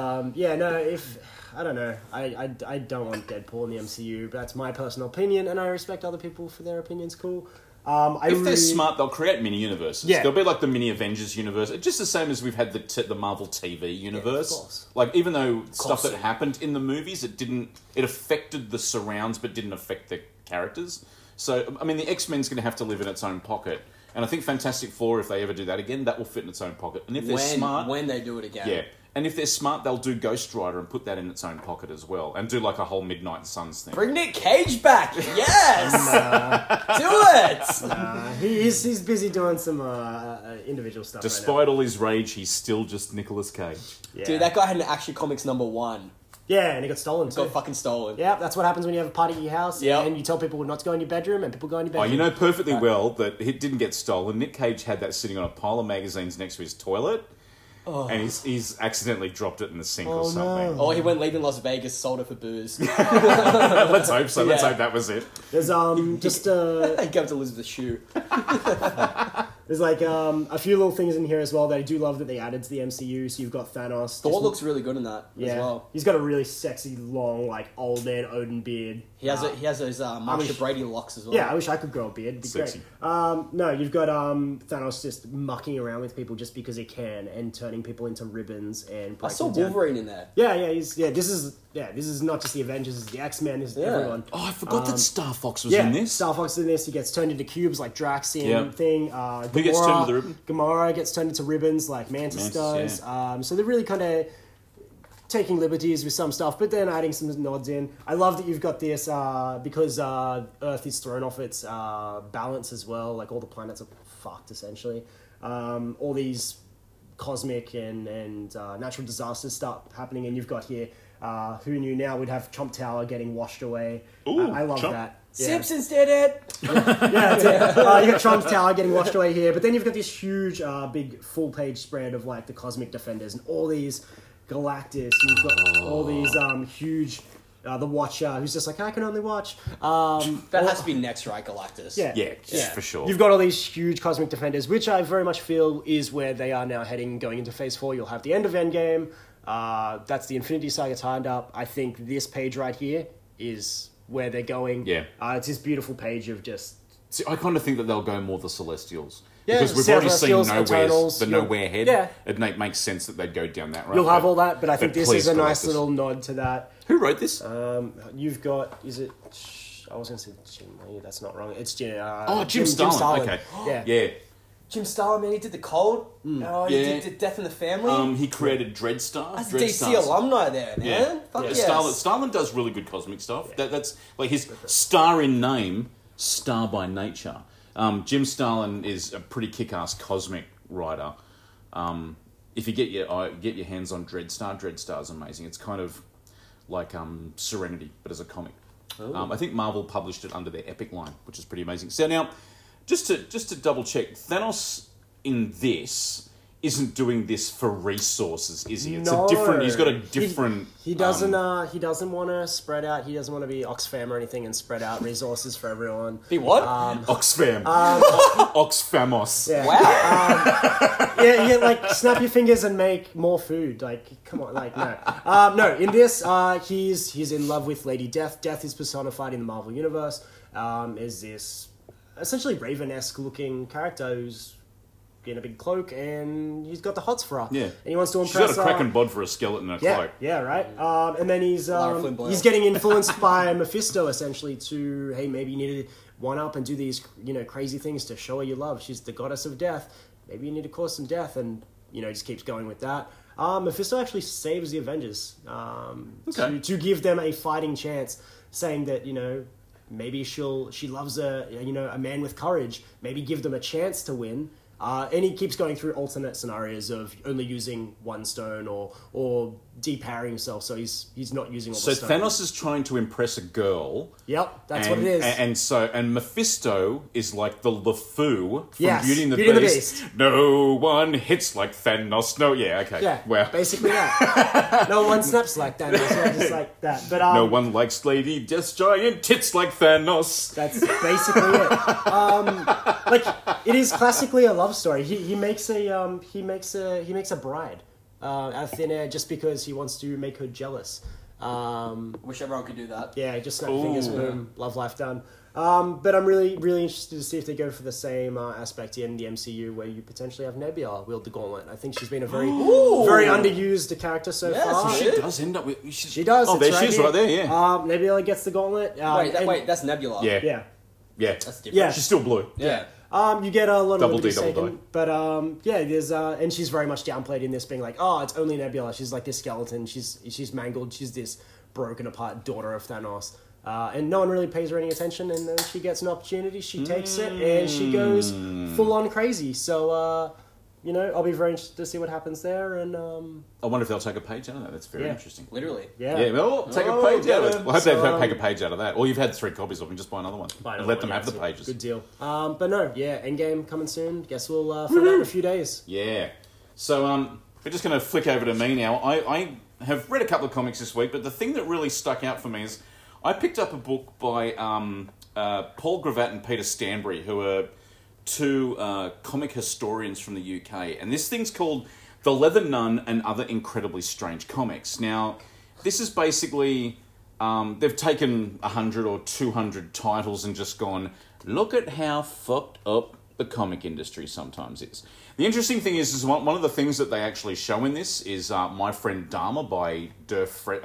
I don't know. I don't want Deadpool in the MCU, but that's my personal opinion, and I respect other people for their opinions. Cool. If they're smart, they'll create mini universes. Yeah. They'll be like the mini Avengers universe, just the same as we've had the Marvel TV universe. Yeah, of course. Like even though stuff that happened in the movies, it affected the surrounds, but didn't affect the characters. So I mean, the X-Men's going to have to live in its own pocket, and I think Fantastic Four, if they ever do that again, that will fit in its own pocket. And if they're smart, when they do it again, yeah. And if they're smart, they'll do Ghost Rider and put that in its own pocket as well, and do like a whole Midnight Suns thing. Bring Nick Cage back, yes, do it. He's busy doing some individual stuff. Despite all his rage, he's still just Nicolas Cage. Yeah. Dude, that guy had an Action Comics #1. Yeah, and it got stolen too. Got fucking stolen. Yeah, that's what happens when you have a party at your house, and you tell people not to go in your bedroom, and people go in your Oh, bedroom. you know perfectly well that it didn't get stolen. Nick Cage had that sitting on a pile of magazines next to his toilet, and he's accidentally dropped it in the sink or something. Oh, he went leaving Las Vegas, sold it for booze. Let's hope so. Let's hope that was it. There's just He gave to Elizabeth Shue. there's like a few little things in here as well that I do love that they added to the MCU. So you've got Thanos. Thor looks really good in that as well. He's got a really sexy, long, like old man Odin beard. He has those Marsha Brady locks as well. Yeah, I wish I could grow a beard. It'd be Sexy. great. No, you've got Thanos just mucking around with people just because he can and turning people into ribbons and. I saw breaking down. Wolverine in there. Yeah. This is not just the Avengers. This is the X-Men. This is everyone. Oh, I forgot that Star Fox was in this. Star Fox is in this. He gets turned into cubes like Draxian Yeah. thing. Who gets turned into the ribbon? Gamora gets turned into ribbons like Mantis does. Yeah. So they're really kind of taking liberties with some stuff, but then adding some nods in. I love that you've got this because Earth is thrown off its balance as well. Like all the planets are fucked essentially. All these cosmic and natural disasters start happening, and you've got here who knew now we'd have Trump Tower getting washed away. Ooh, I love Trump. that. Yeah. Simpsons did it. Yeah, that's it. You got Trump Tower getting washed away here, but then you've got this huge, big full-page spread of like the Cosmic Defenders and all these Galactus. You've got all these huge, the Watcher, who's just like I can only watch. That has to be next, right, Galactus? Yeah, for sure. You've got all these huge Cosmic Defenders, which I very much feel is where they are now heading, going into Phase 4. You'll have the end of Endgame. That's the Infinity Saga tied up. I think this page right here is where they're going. Yeah. It's this beautiful page of just... See, I kind of think that they'll go more the Celestials. Yeah, because we've already seen Celestials, Eternals, the Nowhere Head. Yeah. It makes sense that they'd go down that road. You'll have all that, but I think this please, is a nice Galactus. little nod to that. Who wrote this? You've got... Is it... I was going to say Jim Lee. That's not wrong. It's Jim... Jim Starlin. Okay. Yeah. Jim Starlin, man, he did The Cold. Oh, he did Death in the Family. He created Dreadstar. That's DC alumni there, man. Yeah. Fuck Yeah, yes. Starlin does really good cosmic stuff. That's like his star in name, Star by Nature. Jim Starlin is a pretty kick-ass cosmic writer. If you get your hands on Dreadstar's amazing. It's kind of like Serenity, but as a comic. I think Marvel published it under their Epic line, which is pretty amazing. So now, just to double check, Thanos in this isn't doing this for resources, is he? It's No. a different. He's got a different. He doesn't want to spread out. He doesn't want to be Oxfam or anything and spread out resources for everyone. Be what? Oxfam. Oxfamos. Yeah. Wow. yeah, like snap your fingers and make more food. Like, come on, like no. No, in this, he's in love with Lady Death. Death is personified in the Marvel universe. Is this essentially Raven-esque looking character who's in a big cloak, and he's got the hots for her. Yeah. And he wants to She's impress got a cracking bod for a skeleton and a yeah, cloak. yeah, right. And then Lara Flynn Boyle. he's getting influenced by Mephisto essentially to, hey, maybe you need to one up and do these, crazy things to show her you love. She's the goddess of death. Maybe you need to cause some death, and just keeps going with that. Mephisto actually saves the Avengers Okay. to give them a fighting chance, saying that maybe she loves a man with courage. Maybe give them a chance to win. And he keeps going through alternate scenarios of only using one stone or depowering himself, so he's not using all So the stones. Thanos is trying to impress a girl. Yep, that's what it is. And Mephisto is like the LeFou from Yes, Beauty and the Beauty and the Beast. Beast. No one hits like Thanos. No, yeah, okay. Yeah, Well, basically that. No one snaps like that. Just like that. But no one likes Lady Death's giant tits like Thanos. that's basically it. It is classically a love story. He makes a bride out of thin air just because he wants to make her jealous. Wish everyone could do that. Yeah, just snap Ooh. fingers, boom, love life done. But I'm really, really interested to see if they go for the same aspect in the MCU where you potentially have Nebula wield the gauntlet. I think she's been a very underused character so Yeah, far. she She does end up with... She does. Oh, it's there she is here. right there, yeah. Nebula gets the gauntlet. Wait, that's Nebula. Yeah. Yeah. Yeah. That's different. Yeah. She's still blue. Yeah. You get a lot of Double liberties D, double taken, but there's and she's very much downplayed in this, being like, oh, it's only Nebula. She's like this skeleton. She's mangled. She's this broken apart daughter of Thanos, and no one really pays her any attention. And then she gets an opportunity, she takes it, and she goes full on crazy. So I'll be very interested to see what happens there. And I wonder if they'll take a page out of that. That's very Yeah. interesting. Literally. Yeah, well, take a page out of it. Well, I hope they take a page out of that. Or you've had 3 copies of them, just buy another one. And let them have the pages. Good deal. But no, yeah, Endgame coming soon. Guess we'll find out in a few days. Yeah. So we're just going to flick over to me now. I have read a couple of comics this week, but the thing that really stuck out for me is I picked up a book by Paul Gravatt and Peter Stanbury, who are 2 comic historians from the UK. And this thing's called The Leather Nun and Other Incredibly Strange Comics. Now, this is basically... they've taken 100 or 200 titles and just gone, look at how fucked up the comic industry sometimes is. The interesting thing is one of the things that they actually show in this is My Friend Dharma by Fred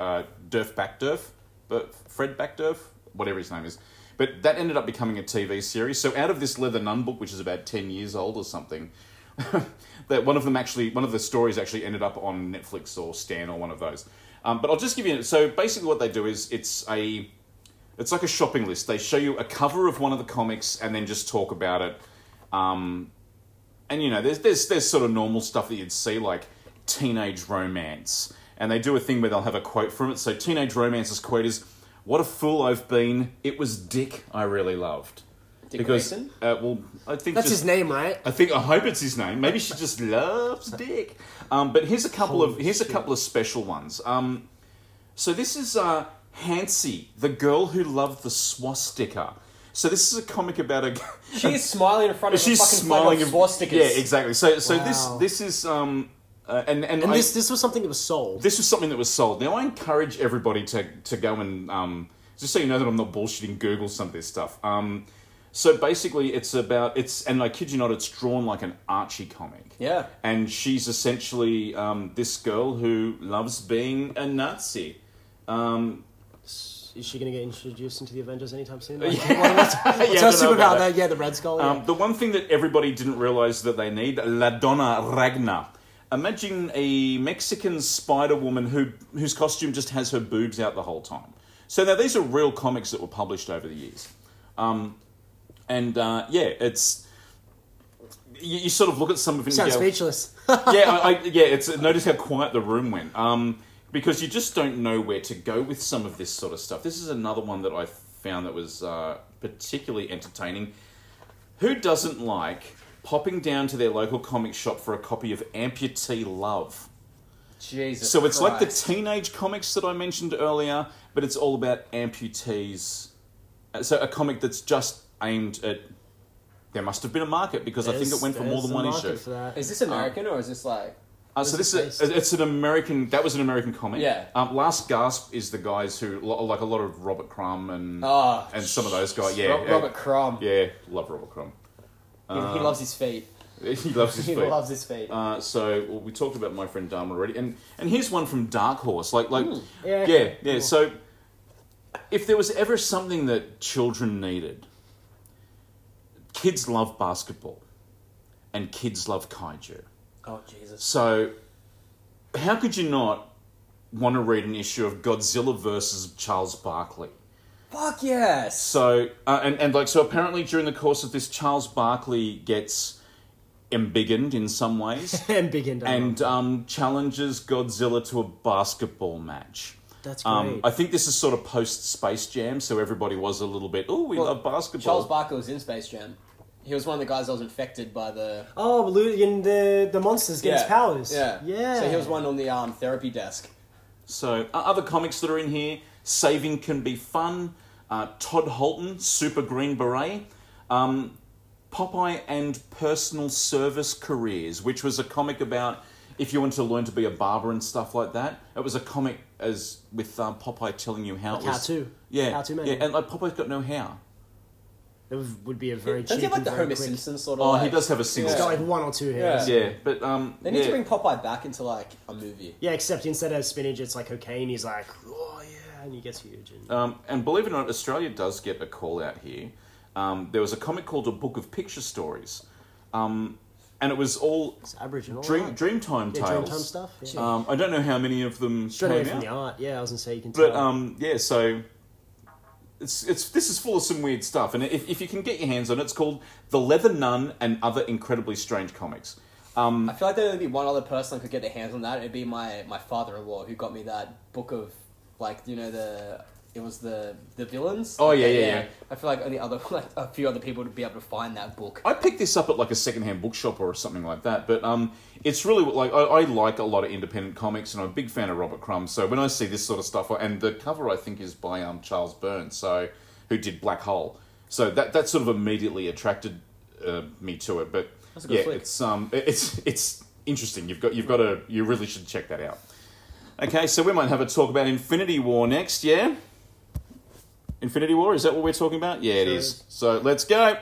Backderf, whatever his name is. But that ended up becoming a TV series. So out of this Leather Nun book, which is about 10 years old or something, that one of the stories actually ended up on Netflix or Stan or one of those. But I'll just give you... So basically what they do is it's like a shopping list. They show you a cover of one of the comics and then just talk about it. And there's sort of normal stuff that you'd see, like teenage romance. And they do a thing where they'll have a quote from it. So Teenage Romance's quote is, "What a fool I've been. It was Dick I really loved." Dick Grayson? I think That's his name, right? I hope it's his name. Maybe she just loves Dick. But here's a couple of special ones. So this is Hansi, the girl who loved the swastika. So this is a comic about a... She is smiling in front of She's a fucking smiling flag of swastikas. Yeah, exactly. So Wow. this is and This was something that was sold. this was something that was sold. Now I encourage everybody to go and just so you know that I'm not bullshitting, Google some of this stuff. So basically and I kid you not, it's drawn like an Archie comic. Yeah. And she's essentially this girl who loves being a Nazi. Is she going to get introduced into the Avengers anytime soon? Yeah. What's I her don't know superpower? about that. Yeah, the Red Skull. Yeah. The one thing that everybody didn't realise that they need, La Donna Ragna. Imagine a Mexican Spider-Woman whose costume just has her boobs out the whole time. So now these are real comics that were published over the years. It's... You sort of look at some of it and Sounds go... speechless. It's notice how quiet the room went. Because you just don't know where to go with some of this sort of stuff. This is another one that I found that was particularly entertaining. Who doesn't like popping down to their local comic shop for a copy of Amputee Love? Jesus So it's like the Christ. teenage comics that I mentioned earlier, but it's all about amputees. So a comic that's just aimed at... There must have been a market because I think it went for more than one issue. For that. Is this American or is this like... So this is it's an American. That was an American comic. Yeah. Last Gasp is the guys who like a lot of Robert Crumb and some of those guys. Yeah. Robert Crumb. Yeah, love Robert Crumb. He loves his feet. He loves his feet. He loves his feet. So we talked about My Friend Dharma already, and here's one from Dark Horse. Yeah. Cool. So if there was ever something that children needed, kids love basketball, and kids love kaiju. Oh Jesus! So how could you not want to read an issue of Godzilla versus Charles Barkley? Fuck yes! So so apparently during the course of this, Charles Barkley gets embiggened in some ways Embiggened. and challenges Godzilla to a basketball match. That's great. I think this is sort of post Space Jam, so everybody was a little bit, we love basketball. Charles Barkley was in Space Jam. He was one of the guys that was infected by the... Oh, in the monsters get his powers. Yeah. Yeah. So he was one on the therapy desk. So other comics that are in here, Saving Can Be Fun, Todd Holton, Super Green Beret, Popeye and Personal Service Careers, which was a comic about if you want to learn to be a barber and stuff like that. It was a comic with Popeye telling you how it was... How to. Yeah. How to, man. Yeah, and Popeye's got no hair. It would be a very cheap. Does he have like and the very Homer quick. Simpson sort of? Oh, like... he does have a single... He's got like one or two hairs. Yeah, but... They need to bring Popeye back into like a movie. Yeah, except instead of spinach, it's like cocaine. He's like, oh yeah, and he gets huge. And... And believe it or not, Australia does get a call out here. There was a comic called A Book of Picture Stories. And it was all It's Aboriginal. Dreamtime Yeah, tales. Dreamtime stuff. Yeah. I don't know how many of them Straight away came from out. the art. Yeah, I was gonna say you can But tell. so this is full of some weird stuff, and if you can get your hands on it, it's called The Leather Nun and Other Incredibly Strange Comics. I feel like there would be one other person that could get their hands on that. It'd be my father-in-law who got me that book of it was the villains. Oh yeah. I feel like a few other people would be able to find that book. I picked this up at like a secondhand bookshop or something like that, but it's really like I like a lot of independent comics, and I'm a big fan of Robert Crumb. So when I see this sort of stuff, and the cover I think is by Charles Burns, who did Black Hole, so that sort of immediately attracted me to it. But That's a good flick. it's interesting. You really should check that out. Okay, so we might have a talk about Infinity War next, yeah? Infinity War, is that what we're talking about? Yeah, it is. So let's go.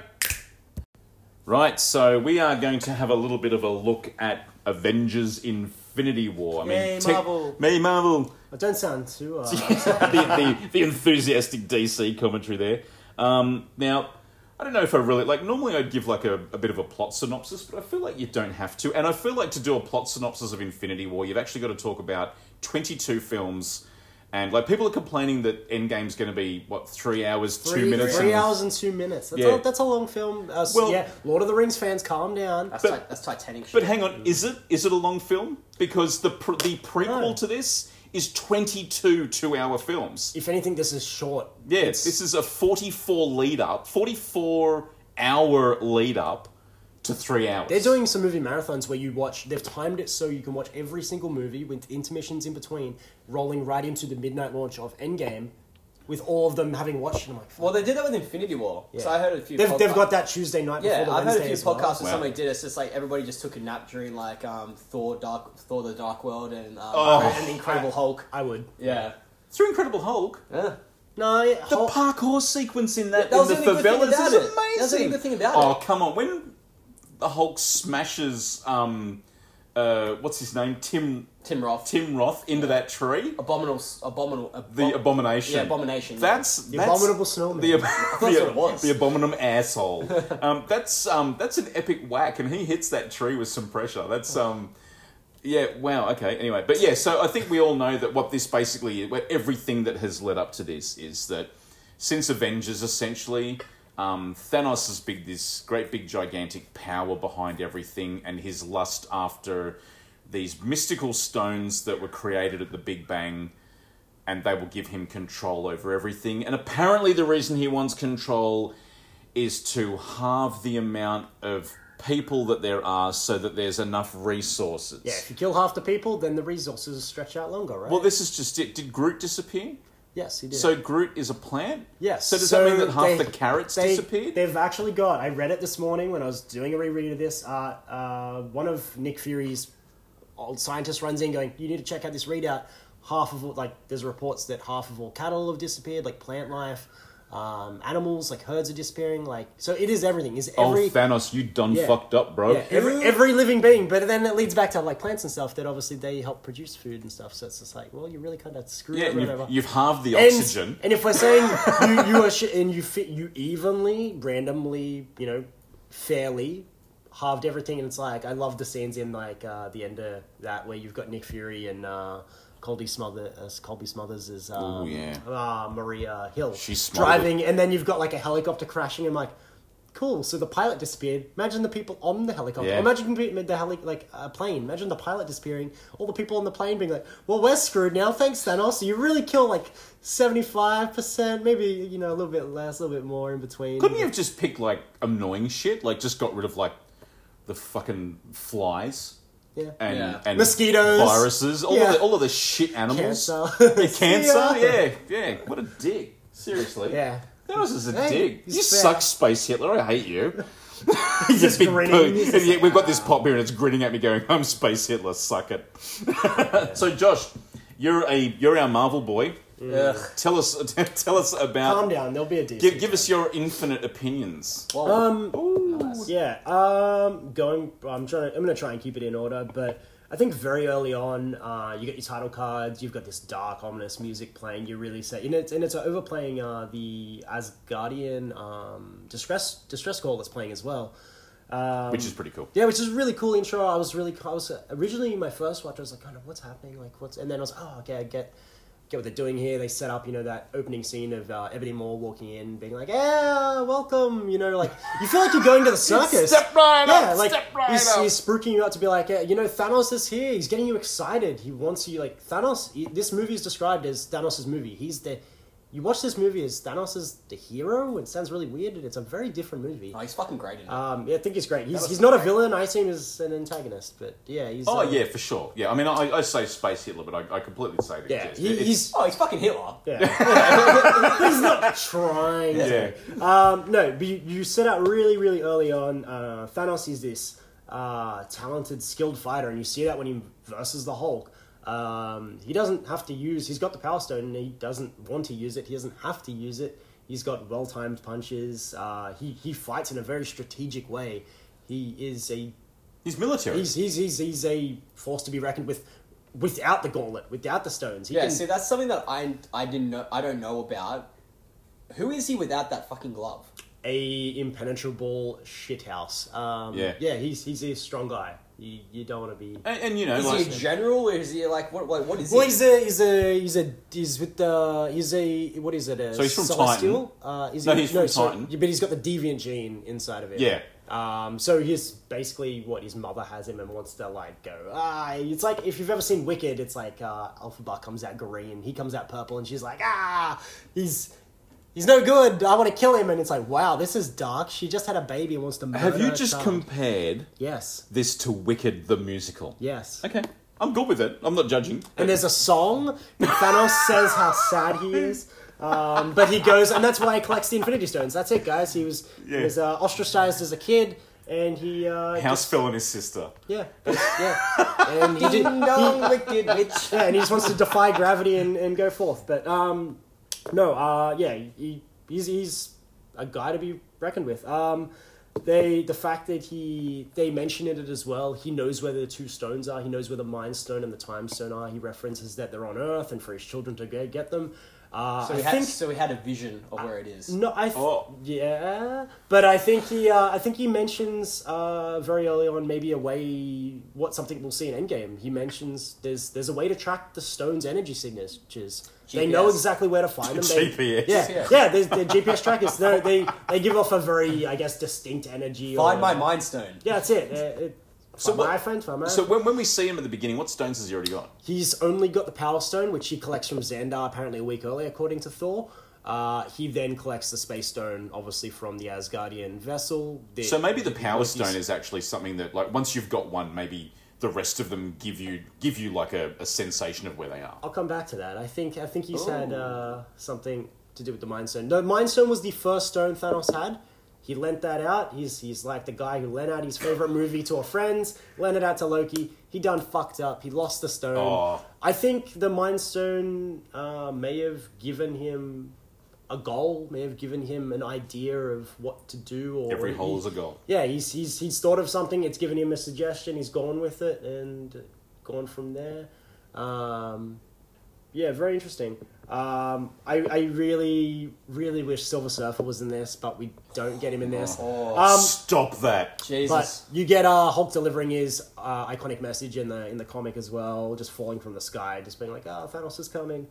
Right, so we are going to have a little bit of a look at Avengers Infinity War. Yay, Marvel. Me, Marvel. I don't sound too. the enthusiastic DC commentary there. Now, I don't know if I really... normally I'd give a bit of a plot synopsis, but I feel like you don't have to. And I feel like to do a plot synopsis of Infinity War, you've actually got to talk about 22 films... And people are complaining that Endgame's going to be 3 hours, 2 minutes. 3 hours and 2 minutes. That's a long film. Lord of the Rings fans, calm down. That's Titanic shit. But hang on, is it a long film? Because the prequel to this is 22 2-hour films. If anything, this is short. Yeah, this is a 44-hour lead up to 3 hours. They're doing some movie marathons where they've timed it so you can watch every single movie with intermissions in between, rolling right into the midnight launch of Endgame, with all of them having watched it. I'm like, well, they did that with Infinity War. Yeah. So I heard a few. They've got that Tuesday night before the Wednesday. I've heard a few podcasts well. where somebody did it. It's just everybody just took a nap during Thor: The Dark World and Incredible Hulk. I would. Yeah. Through Incredible Hulk. Yeah. No, the parkour sequence in that was in the the only good thing favelas about is it. amazing. That's the only good thing about it. Oh, it. come on. When the Hulk smashes what's his name? Tim Roth into that tree. The abomination. Yeah, abomination. That's the abominable snowman. That's what it was. The abominable asshole. That's an epic whack, and he hits that tree with some pressure. That's yeah, wow, okay, anyway. But yeah, so I think we all know that what this basically, everything that has led up to this is that since Avengers, essentially, Thanos is this great big gigantic power behind everything, and his lust after these mystical stones that were created at the Big Bang, and they will give him control over everything. And apparently the reason he wants control is to halve the amount of people that there are so that there's enough resources. Yeah, if you kill half the people, then the resources stretch out longer, right? Well, this is just it. Did Groot disappear? Yes, he did. So Groot is a plant? Yes. So does that mean that half the carrots disappeared? They've actually I read it this morning when I was doing a reread of this, one of Nick Fury's old scientist runs in going, you need to check out this readout. There's reports that half of all cattle have disappeared, like plant life. Animals, like herds are disappearing, so it is everything. Thanos, you done fucked up, bro. Yeah, every living being, but then it leads back to like plants and stuff that obviously they help produce food and stuff. So it's just like, well, you really kind of screwed up. Yeah, you've halved the oxygen. And if we're saying you evenly, randomly, fairly halved everything, and it's like I love the scenes in like the end of that where you've got Nick Fury and. Colby Smothers is Maria Hill. She's driving, and then you've got like a helicopter crashing. And like, cool. So the pilot disappeared. Imagine the people on the helicopter. Yeah. Imagine a plane. Imagine the pilot disappearing. All the people on the plane being like, "Well, we're screwed now. Thanks, Thanos." So you really kill like 75%, maybe a little bit less, a little bit more in between. Couldn't you have just picked like annoying shit? Like just got rid of like the fucking flies. Yeah. And mosquitoes, viruses, all of the shit animals. Cancer. Yeah. What a dick. Seriously. Yeah. Thanos is a dick. You fair. suck, Space Hitler. I hate you. He's just grinning. And yet we've got this pop here and it's grinning at me going, I'm Space Hitler, suck it. So Josh, you're our Marvel boy. Tell us about. Calm down. There'll be a decent. Give us your infinite opinions. Yeah. I'm gonna try and keep it in order, but I think very early on, you get your title cards. You've got this dark, ominous music playing. You really say, and it's overplaying the Asgardian distress call that's playing as well. Which is pretty cool. Yeah, which is a really cool intro. I was originally my first watch. I was like, kind of, what's happening? And then I was like, oh, okay, I get what they're doing here. They set up, that opening scene of Ebony Maw walking in, being like, "Yeah, welcome." You feel like you're going to the circus. Step right up. He's spruiking you up to be like, Thanos is here. He's getting you excited. He wants you like Thanos. This movie is described as Thanos' movie. You watch this movie as Thanos is the hero. It sounds really weird, and it's a very different movie. Oh, he's fucking great in it. I think he's great. He's not a villain. I see him as an antagonist, but yeah, he's. Yeah, for sure. Yeah, I mean, I say Space Hitler, but I completely say that. Yeah, he's fucking Hitler. Yeah, he's not trying. No, but you set out really, really early on. Thanos is this talented, skilled fighter, and you see that when he versus the Hulk. He doesn't have to he's got the Power Stone and he doesn't want to use it. He doesn't have to use it. He's got well-timed punches. He fights in a very strategic way. He's military. He's a force to be reckoned with without the gauntlet, without the stones. See, that's something that I don't know about. Who is he without that fucking glove? A impenetrable shithouse. He's a strong guy. You don't want to be. And is he a general, or is he like what is he? Well, he's so he's from Celestial? Titan. He's from Titan. But he's got the deviant gene inside of him. Yeah. So he's basically what his mother has him and wants to like go. It's like if you've ever seen Wicked, it's like Elphaba comes out green, he comes out purple, and she's like, he's no good. I want to kill him. And it's like, wow, this is dark. She just had a baby and wants to murder Have you just child. Compared Yes. this to Wicked the musical? Yes. Okay. I'm good with it. I'm not judging. And there's a song. Thanos says how sad he is. But he goes, and that's why he collects the Infinity Stones. That's it, guys. He was ostracized as a kid. And he house fell on his sister. Yeah. And he did wicked witch. Yeah, and he just wants to defy gravity and go forth. But he's a guy to be reckoned with. The fact that they mention it as well. He knows where the two stones are. He knows where the Mind Stone and the Time Stone are. He references that they're on Earth and for his children to go get them. So he had a vision of where it is. No, but I think he mentions very early on maybe a way something we'll see in Endgame. He mentions there's a way to track the stone's energy signatures. GPS. They know exactly where to find them. GPS. There's the GPS trackers. They give off a very, I guess, distinct energy. Find my Mind Stone. Yeah, that's it. So when we see him at the beginning, what stones has he already got? He's only got the Power Stone, which he collects from Xandar apparently a week earlier, according to Thor. He then collects the Space Stone, obviously from the Asgardian vessel. So maybe the Power Stone is actually something that, like, once you've got one, maybe the rest of them give you like a sensation of where they are. I'll come back to that. I think he's had something to do with the Mind Stone. The Mind Stone was the first stone Thanos had. he lent that out. He's like the guy who lent out his favorite movie to a friend, lent it out to Loki. He done fucked up. He lost the stone. Oh. I think the Mind Stone may have given him a goal, may have given him an idea of what to do. Or Every hole is a goal. Yeah, he's thought of something. It's given him a suggestion. He's gone with it and gone from there. Yeah, very interesting. I really, really wish Silver Surfer was in this, but we don't get him in this. Stop that. Jesus. But you get Hulk delivering his iconic message in the comic as well, just falling from the sky, just being like, Thanos is coming.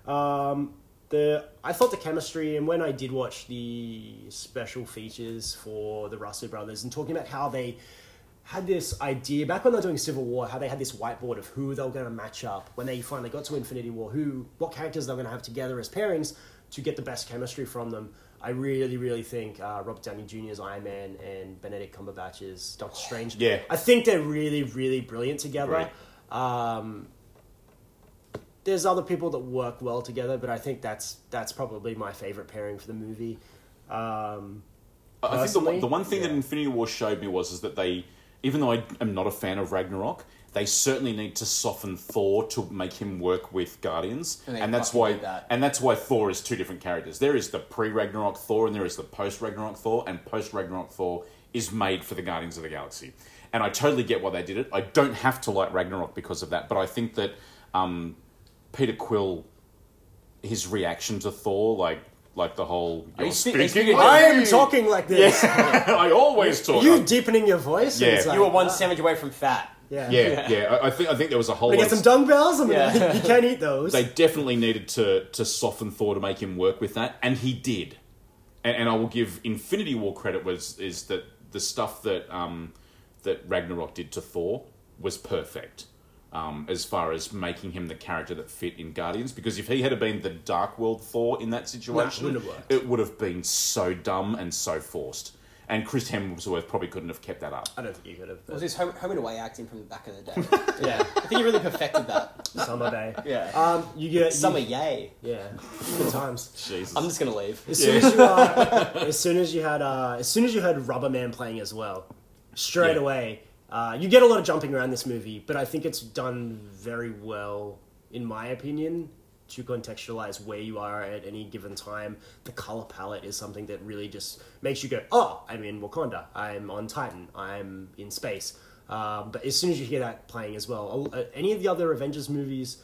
I thought the chemistry, and when I did watch the special features for the Russo brothers and talking about how they had this idea back when they were doing Civil War, how they had this whiteboard of who they were going to match up when they finally got to Infinity War, what characters they were going to have together as pairings to get the best chemistry from them. I really, really think Robert Downey Jr.'s Iron Man and Benedict Cumberbatch's Doctor Strange. Yeah. I think they're really, really brilliant together. Right. There's other people that work well together, but I think that's probably my favorite pairing for the movie. I think the one thing that Infinity War showed me was that they, even though I am not a fan of Ragnarok, they certainly need to soften Thor to make him work with Guardians, and that's why Thor is two different characters. There is the pre-Ragnarok Thor, and there is the post-Ragnarok Thor, and post-Ragnarok Thor is made for the Guardians of the Galaxy. And I totally get why they did it. I don't have to like Ragnarok because of that, but I think that Peter Quill, his reaction to Thor, like the whole Are you speaking? I am talking like this. Yeah. I always talk. You deepening your voice? Yeah. It's like, You were one sandwich away from fat. Yeah. I think there was a whole Wanna lot get of some dumbbells? You can't eat those. They definitely needed to soften Thor to make him work with that, and he did. And I will give Infinity War credit is that the stuff that that Ragnarok did to Thor was perfect. As far as making him the character that fit in Guardians, because if he had been the Dark World Thor in that situation, it would have been so dumb and so forced. And Chris Hemsworth probably couldn't have kept that up. I don't think he could have. It was his home and away acting from the back of the day. Yeah, I think he really perfected that. Summer day. Yeah. Summer yay. Yeah. Good times. Jesus. I'm just gonna leave. As soon as you heard Rubber Man playing as well, straight away. You get a lot of jumping around this movie, but I think it's done very well, in my opinion, to contextualize where you are at any given time. The color palette is something that really just makes you go, oh, I'm in Wakanda, I'm on Titan, I'm in space. But as soon as you hear that playing as well, any of the other Avengers movies,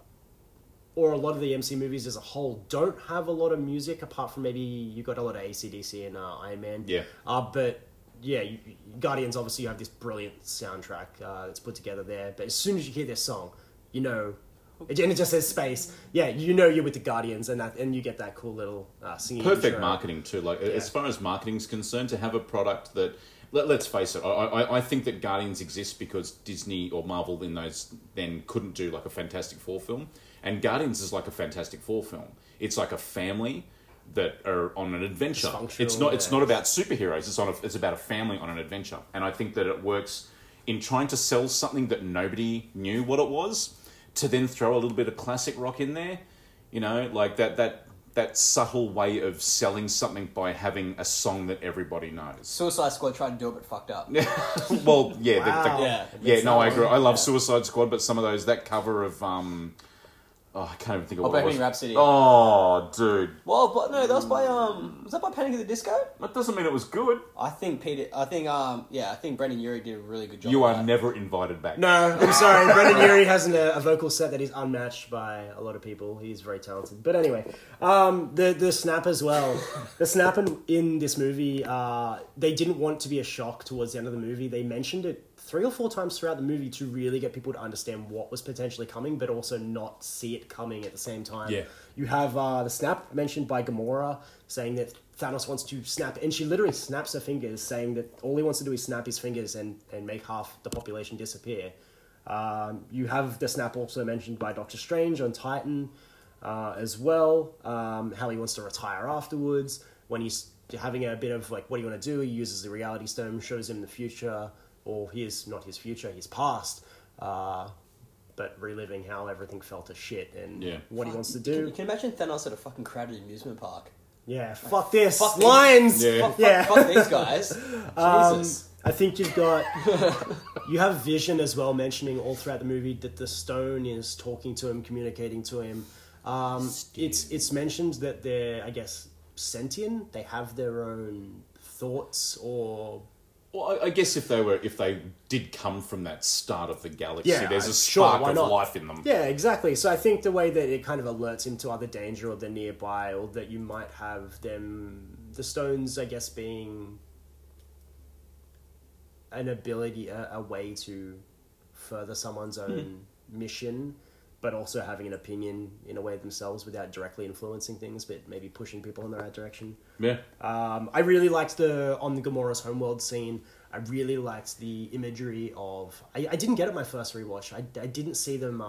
or a lot of the MC movies as a whole, don't have a lot of music, apart from maybe you got a lot of AC/DC and Iron Man. Yeah. But yeah, Guardians, obviously you have this brilliant soundtrack that's put together there, but as soon as you hear their song, you know, and it just says space, yeah, you know you're with the Guardians, and you get that cool little singing Perfect intro. marketing too. As far as marketing's concerned, to have a product that, let's face it, I think that Guardians exists because Disney or Marvel in those then couldn't do like a Fantastic Four film, and Guardians is like a Fantastic Four film. It's like a family that are on an adventure. It's not about superheroes. It's about a family on an adventure. And I think that it works in trying to sell something that nobody knew what it was, to then throw a little bit of classic rock in there. You know, like that subtle way of selling something by having a song that everybody knows. Suicide Squad tried to do it, but fucked up. Well, yeah. Wow. I agree. I love Suicide Squad, but some of those, that cover of I can't even think of what it was. Bohemian Rhapsody. Oh, dude. Well, but no, that was by was that by Panic at the Disco? That doesn't mean it was good. I think Brendan Urie did a really good job. You of are that. never invited back. No, I'm sorry. Brendan Urie has a vocal set that is unmatched by a lot of people. He's very talented. But anyway, the snap as well. The snap in this movie, they didn't want to be a shock towards the end of the movie. They mentioned it 3 or 4 times throughout the movie to really get people to understand what was potentially coming, but also not see it coming at the same time. Yeah. You have the snap mentioned by Gamora, saying that Thanos wants to snap, and she literally snaps her fingers, saying that all he wants to do is snap his fingers and make half the population disappear. You have the snap also mentioned by Doctor Strange on Titan as well, how he wants to retire afterwards. When he's having a bit of like, what do you want to do? He uses the Reality Stone, shows him the future, or not his future, his past, but reliving how everything felt as shit and what he wants to do. Can you imagine Thanos at a fucking crowded amusement park? Yeah, fuck this. Fuck these- Lines! Yeah. Fuck these guys. Jesus. I think you have Vision as well mentioning all throughout the movie that the stone is talking to him, communicating to him. It's mentioned that they're, I guess, sentient. They have their own thoughts or... Well, I guess if they did come from that start of the galaxy, Yeah, there's a sure, spark why of not? life in them. Yeah, exactly. So I think the way that it kind of alerts him to other danger or they're nearby, or that you might have them, the stones, I guess, being an ability, a way to further someone's own mission, but also having an opinion in a way themselves without directly influencing things, but maybe pushing people in the right direction. Yeah. I really liked on the Gamora's homeworld scene. I really liked the imagery of... I didn't get it my first rewatch. I didn't see them,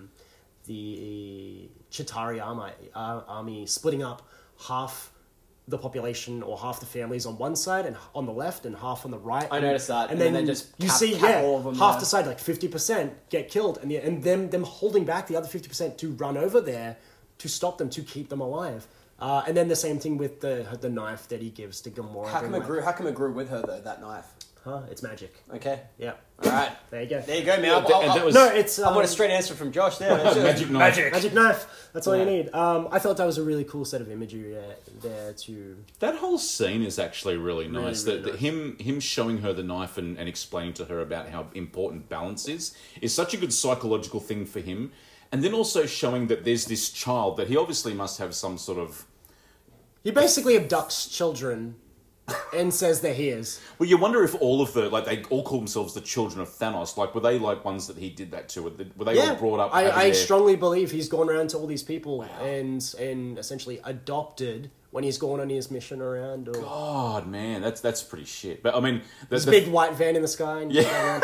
the Chitauri army splitting up half the population or half the families on one side and on the left and half on the right. I noticed that. And then they just you cap see, all of them, half the side, like 50% get killed, and them holding back the other 50% to run over there to stop them, to keep them alive. And then the same thing with the knife that he gives to Gamora. How come it grew with her though? That knife. Huh? It's magic. Okay. Yeah. All right. There you go. There you go, man. Yeah, that was- No, it's... I want a straight answer from Josh there. Magic knife. Magic knife. That's all Yeah. you need. I thought that was a really cool set of imagery there to... That whole scene is actually really nice. Really that him showing her the knife and explaining to her about how important balance is such a good psychological thing for him. And then also showing that there's this child that he obviously must have some sort of... He basically abducts children and says they're his. Well, you wonder if all of they all call themselves the children of Thanos. Like, were they like ones that he did that to? Were they all brought up? I having their- strongly believe he's gone around to all these people and essentially adopted when he's gone on his mission around. Or God, man, that's pretty shit. But I mean, there's a big white van in the sky. And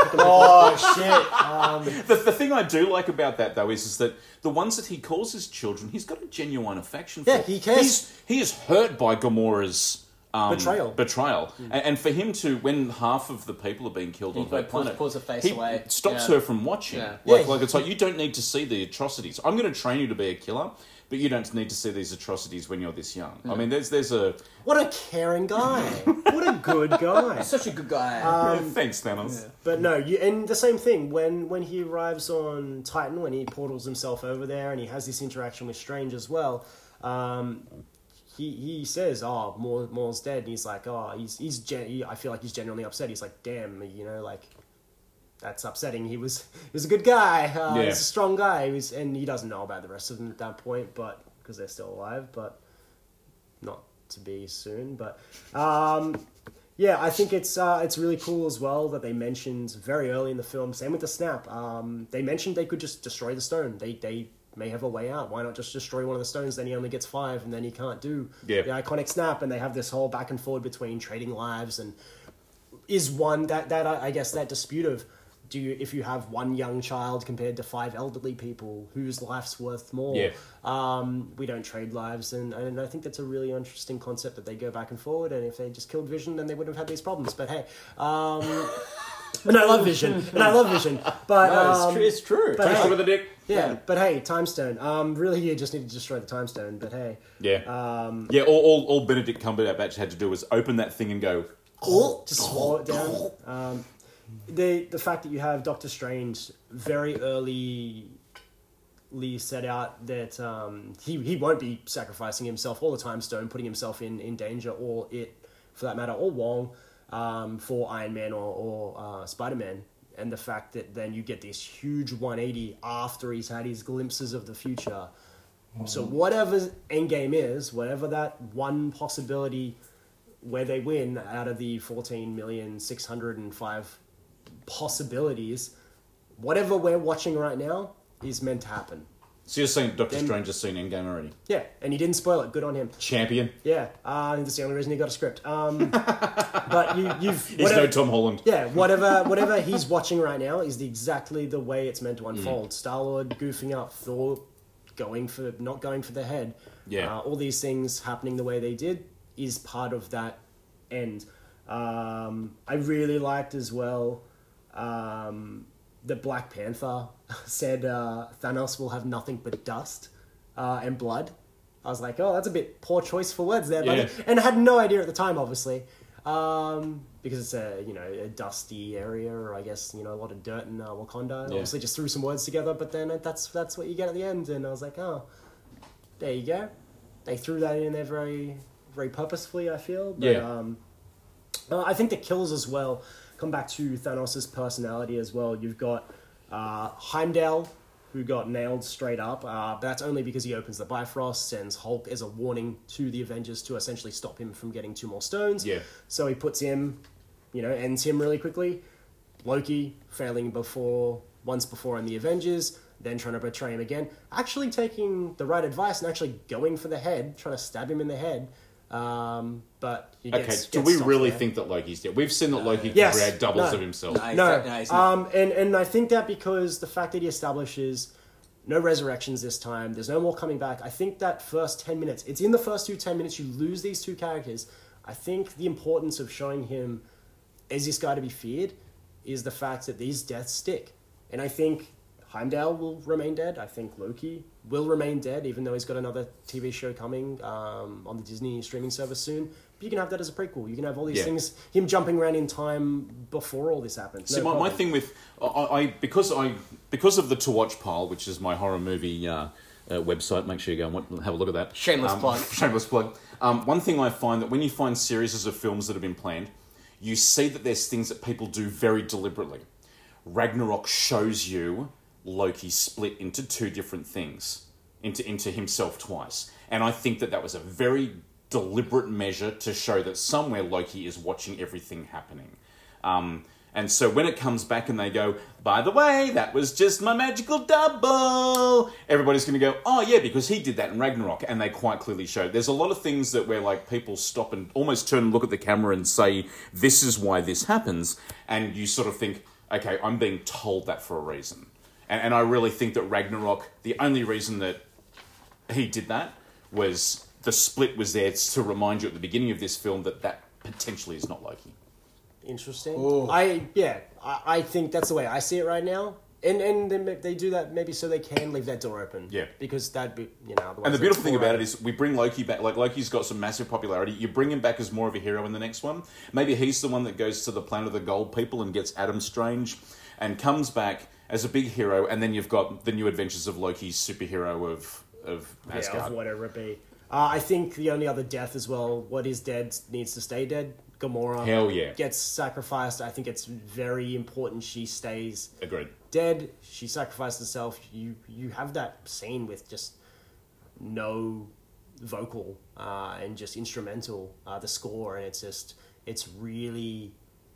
The thing I do like about that though is that the ones that he calls his children, he's got a genuine affection for. Yeah, he cares. He is hurt by Gamora's betrayal. And for him to, when half of the people are being killed on her like, planet, pulls her face he away. stops Yeah. her from watching. Yeah. Like it's like, you don't need to see the atrocities. I'm going to train you to be a killer, but you don't need to see these atrocities when you're this young. I mean, there's a... What a caring guy. What a good guy. Such a good guy. Thanks, Thanos. But no, and the same thing, when he arrives on Titan, when he portals himself over there and he has this interaction with Strange as well, he says, "Oh, Moore's dead," and he's like, "Oh, I feel like he's genuinely upset." He's like, "Damn, like that's upsetting. He was a good guy. He's a strong guy. And he doesn't know about the rest of them at that point, but because they're still alive, but not to be soon. But yeah, I think it's really cool as well that they mentioned very early in the film. Same with the snap. They mentioned they could just destroy the stone. They may have a way out. Why not just destroy one of the stones? Then he only gets 5, and then he can't do the iconic snap. And they have this whole back and forward between trading lives and is one that I guess that dispute of if you have one young child compared to 5 elderly people, whose life's worth more? Yeah. We don't trade lives, and I think that's a really interesting concept that they go back and forward. And if they just killed Vision, then they wouldn't have had these problems. But hey. And I love Vision. But No, it's true. But hey, With the dick. yeah, but hey, Time Stone. Really, you just need to destroy the Time Stone. But hey, All Benedict Cumberbatch had to do was open that thing and go... just swallow it down. The fact that you have Doctor Strange very early set out that he won't be sacrificing himself all the Time Stone, putting himself in danger, or for that matter, or Wong, for Iron Man or Spider-Man. And the fact that then you get this huge 180 after he's had his glimpses of the future. So whatever Endgame is, whatever that one possibility where they win out of the 14,605 possibilities, whatever we're watching right now is meant to happen. So you're saying Doctor Strange has seen Endgame already? Yeah, and he didn't spoil it. Good on him. Champion. Yeah, that's the only reason he got a script. But you've... He's no Tom Holland. Yeah, whatever he's watching right now is exactly the way it's meant to unfold. Star-Lord goofing up, Thor not going for the head. Yeah. All these things happening the way they did is part of that end. I really liked as well that Black Panther said Thanos will have nothing but dust and blood. I was like, oh, that's a bit poor choice for words there, Yeah. buddy. And I had no idea at the time, obviously, because it's a dusty area, or I guess a lot of dirt in Wakanda. Yeah. Obviously, just threw some words together, but then that's what you get at the end, and I was like, oh, there you go. They threw that in there very, very purposefully, I feel. But, Yeah. I think the kills as well come back to Thanos' personality as well. You've got Heimdall, who got nailed straight up, but that's only because he opens the Bifrost, sends Hulk as a warning to the Avengers to essentially stop him from getting 2 more stones. Yeah. So he puts him, ends him really quickly. Loki failing once before in the Avengers, then trying to betray him again. Actually taking the right advice and actually going for the head, trying to stab him in the head. But he gets do we stopped really there. think that Loki's dead? We've seen that Loki can Yes. create doubles No. of himself. No, he's not. and I think that because the fact that he establishes no resurrections this time, there's no more coming back. I think that first 10 minutes, it's in the first 10 minutes you lose these 2 characters. I think the importance of showing him as this guy to be feared is the fact that these deaths stick. And I think Heimdall will remain dead. I think Loki will remain dead, even though he's got another TV show coming on the Disney streaming service soon. But you can have that as a prequel. You can have all these things, him jumping around in time before all this happens. See, my thing with because of the To Watch pile, which is my horror movie website. Make sure you go and have a look at that. Shameless plug. Shameless plug. One thing I find that when you find series of films that have been planned, you see that there's things that people do very deliberately. Ragnarok shows you Loki split into 2 different things, into himself twice, and I think that was a very deliberate measure to show that somewhere Loki is watching everything happening. And so when it comes back and they go, by the way, that was just my magical double, everybody's going to go, oh yeah, because he did that in Ragnarok, and they quite clearly show. There's a lot of things that where like people stop and almost turn and look at the camera and say, this is why this happens, and you sort of think, okay, I'm being told that for a reason. And I really think that Ragnarok, the only reason that he did that was the split was there to remind you at the beginning of this film that potentially is not Loki. Interesting. Ooh. I think that's the way I see it right now. And they do that maybe so they can leave that door open. Yeah. Because that'd be, otherwise And the beautiful it's thing about boring. it is we bring Loki back. Like, Loki's got some massive popularity. You bring him back as more of a hero in the next one. Maybe he's the one that goes to the planet of the Gold People and gets Adam Strange and comes back as a big hero, and then you've got the new adventures of Loki's superhero of Asgard. Yeah, of whatever it be. I think the only other death as well, what is dead needs to stay dead. Gamora Hell yeah. gets sacrificed. I think it's very important she stays Agreed. dead. She sacrificed herself. You have that scene with just no vocal and just instrumental, the score, and it's really,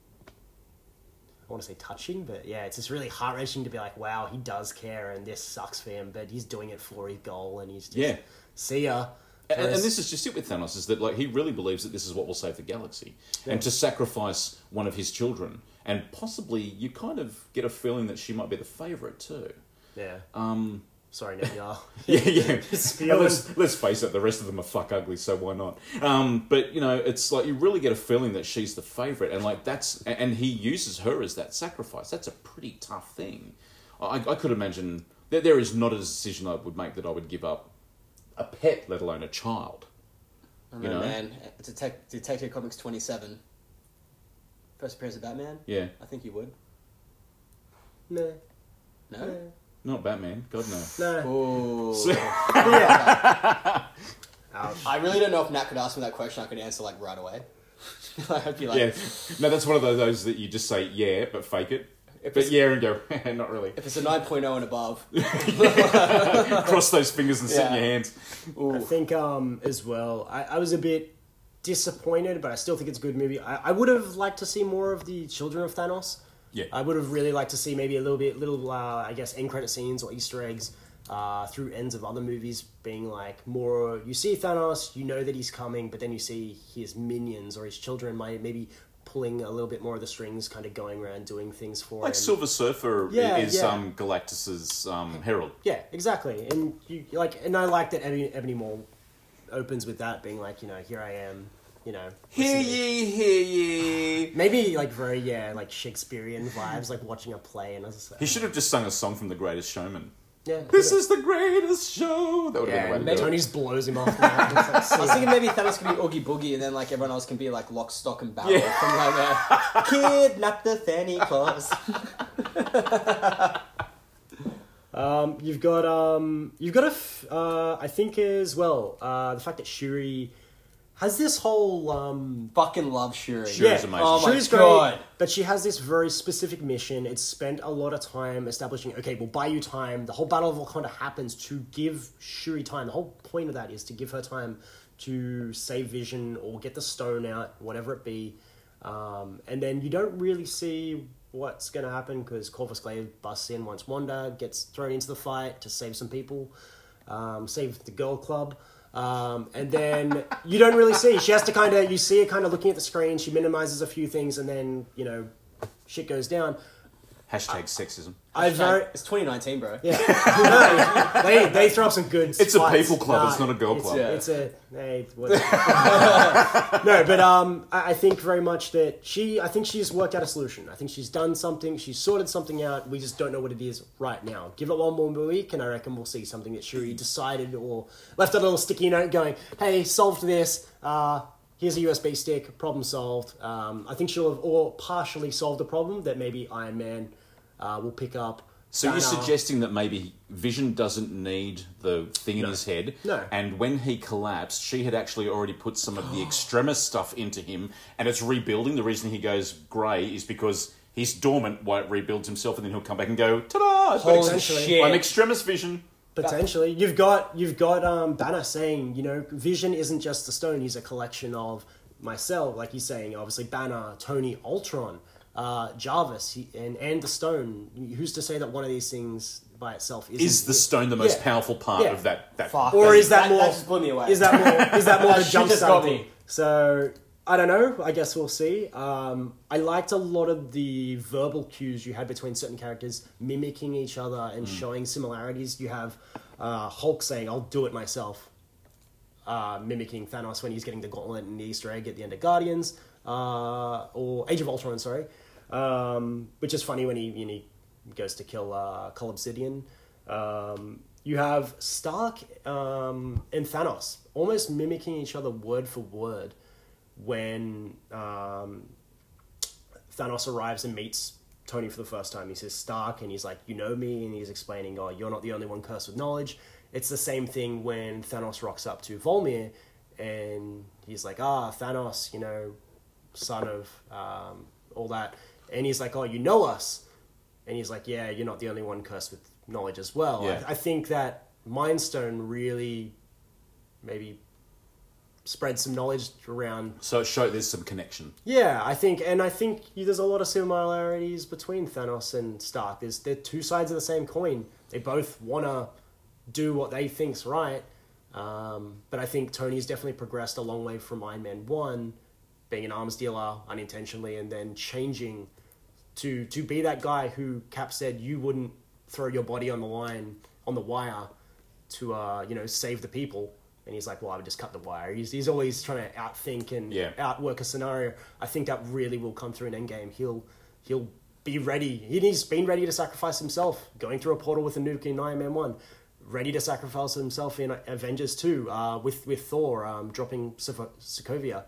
I want to say touching, but yeah, it's just really heart-wrenching to be like, wow, he does care, and this sucks for him, but he's doing it for his goal, and he's just, see ya. And this is just it with Thanos, is that like he really believes that this is what will save the galaxy. Yeah. And to sacrifice one of his children, and possibly you kind of get a feeling that she might be the favourite too. Yeah. Sorry, Nebula. yeah. Let's face it, the rest of them are fuck ugly, so why not? But it's like you really get a feeling that she's the favourite, and like and he uses her as that sacrifice. That's a pretty tough thing. I could imagine that there is not a decision I would make that I would give up a pet, let alone a child. I don't know, man. Detective Comics 27. First appearance of Batman? Yeah. I think you would. No. No? Not Batman. God, no. No. Ooh. Yeah. Ouch. I really don't know if Nat could ask me that question. I could answer like right away. I'd be like, Yeah. No, that's one of those that you just say, yeah, but fake it. But yeah, and go, not really. if it's a 9.0 and above. Cross those fingers and sit in your hands. Ooh. I think as well, I was a bit disappointed, but I still think it's a good movie. I would have liked to see more of the children of Thanos. Yeah. I would have really liked to see maybe a little I guess end credit scenes or Easter eggs through ends of other movies being like more, you see Thanos, you know that he's coming, but then you see his minions or his children maybe pulling a little bit more of the strings, kind of going around doing things for Like him. Silver Surfer is Galactus's herald. Yeah, exactly. And and I like that Ebony Maw opens with that being like, here I am, Hear listen to me. ye, hear ye. Maybe very Shakespearean vibes, like watching a play, and I was just like, He should have just sung a song from The Greatest Showman. Yeah. This is the greatest show. That would have been the way to Maybe do it. Tony just blows him off. I I was thinking maybe Thanos could be Oogie Boogie, and then like everyone else can be like Lock, Stock, and Barrel from like Kidnap the Santa Claus. You've got I think as well, the fact that Shuri has this whole, Fucking love Shuri. Shuri's amazing. Oh my Shuri's God. great, but she has this very specific mission. It's spent a lot of time establishing, okay, we'll buy you time. The whole Battle of Wakanda happens to give Shuri time. The whole point of that is to give her time to save Vision or get the stone out, whatever it be. And then you don't really see what's going to happen because Corvus Glaive busts in once Wanda gets thrown into the fight to save some people, save the girl club. And then you don't really see. She has to you see her kind of looking at the screen. She minimizes a few things and then, shit goes down. Hashtag sexism. It's 2019, bro. Yeah. No, they throw up some good It's a fights. people club, it's not a girl club. Whatever. No, but I think very much that I think she's worked out a solution. I think she's done something, she's sorted something out, we just don't know what it is right now. Give it one more week and I reckon we'll see something that Shuri decided or left a little sticky note going, hey, solved this, here's a USB stick, problem solved. I think she'll have or partially solved the problem that maybe Iron Man will pick up. So you're suggesting that maybe Vision doesn't need the thing in his head, No. and when he collapsed, she had actually already put some of the extremis stuff into him, and it's rebuilding. The reason he goes grey is because he's dormant while it rebuilds himself, and then he'll come back and go, ta-da! I've got Holy shit. I'm extremis Vision. Potentially. You've got Banner saying, Vision isn't just a stone, he's a collection of myself, like he's saying, obviously Banner, Tony, Ultron, Jarvis, and the stone. Who's to say that one of these things by itself Is the stone the most powerful part of that? Fuck. Or is that more? That just blew me away. Is that more the She jump just got start me. thing? So I don't know. I guess we'll see. I liked a lot of the verbal cues you had between certain characters mimicking each other and showing similarities. You have Hulk saying, "I'll do it myself," mimicking Thanos when he's getting the gauntlet and the Easter egg at the end of Guardians, or Age of Ultron. Sorry, which is funny when he goes to kill Cull Obsidian. You have Stark and Thanos almost mimicking each other word for word when Thanos arrives and meets Tony for the first time. He says Stark, and he's like, "You know me," and he's explaining, "Oh, you're not the only one cursed with knowledge." It's the same thing when Thanos rocks up to Volmir, and he's like, Thanos, son of all that. And he's like, "Oh, you know us?" And he's like, "Yeah, you're not the only one cursed with knowledge as well." Yeah. I think that Mind Stone really maybe spread some knowledge around. So it showed there's some connection. Yeah, I think there's a lot of similarities between Thanos and Stark. They're two sides of the same coin. They both want to do what they think's right. But I think Tony's definitely progressed a long way from Iron Man 1, being an arms dealer unintentionally, and then changing to be that guy who Cap said you wouldn't throw your body on the line, on the wire, to save the people. And he's like, "Well, I would just cut the wire." He's always trying to outthink and outwork a scenario. I think that really will come through in Endgame. He'll be ready. He's been ready to sacrifice himself, going through a portal with a nuke in Iron Man 1. Ready to sacrifice himself in Avengers 2 with Thor dropping Sokovia.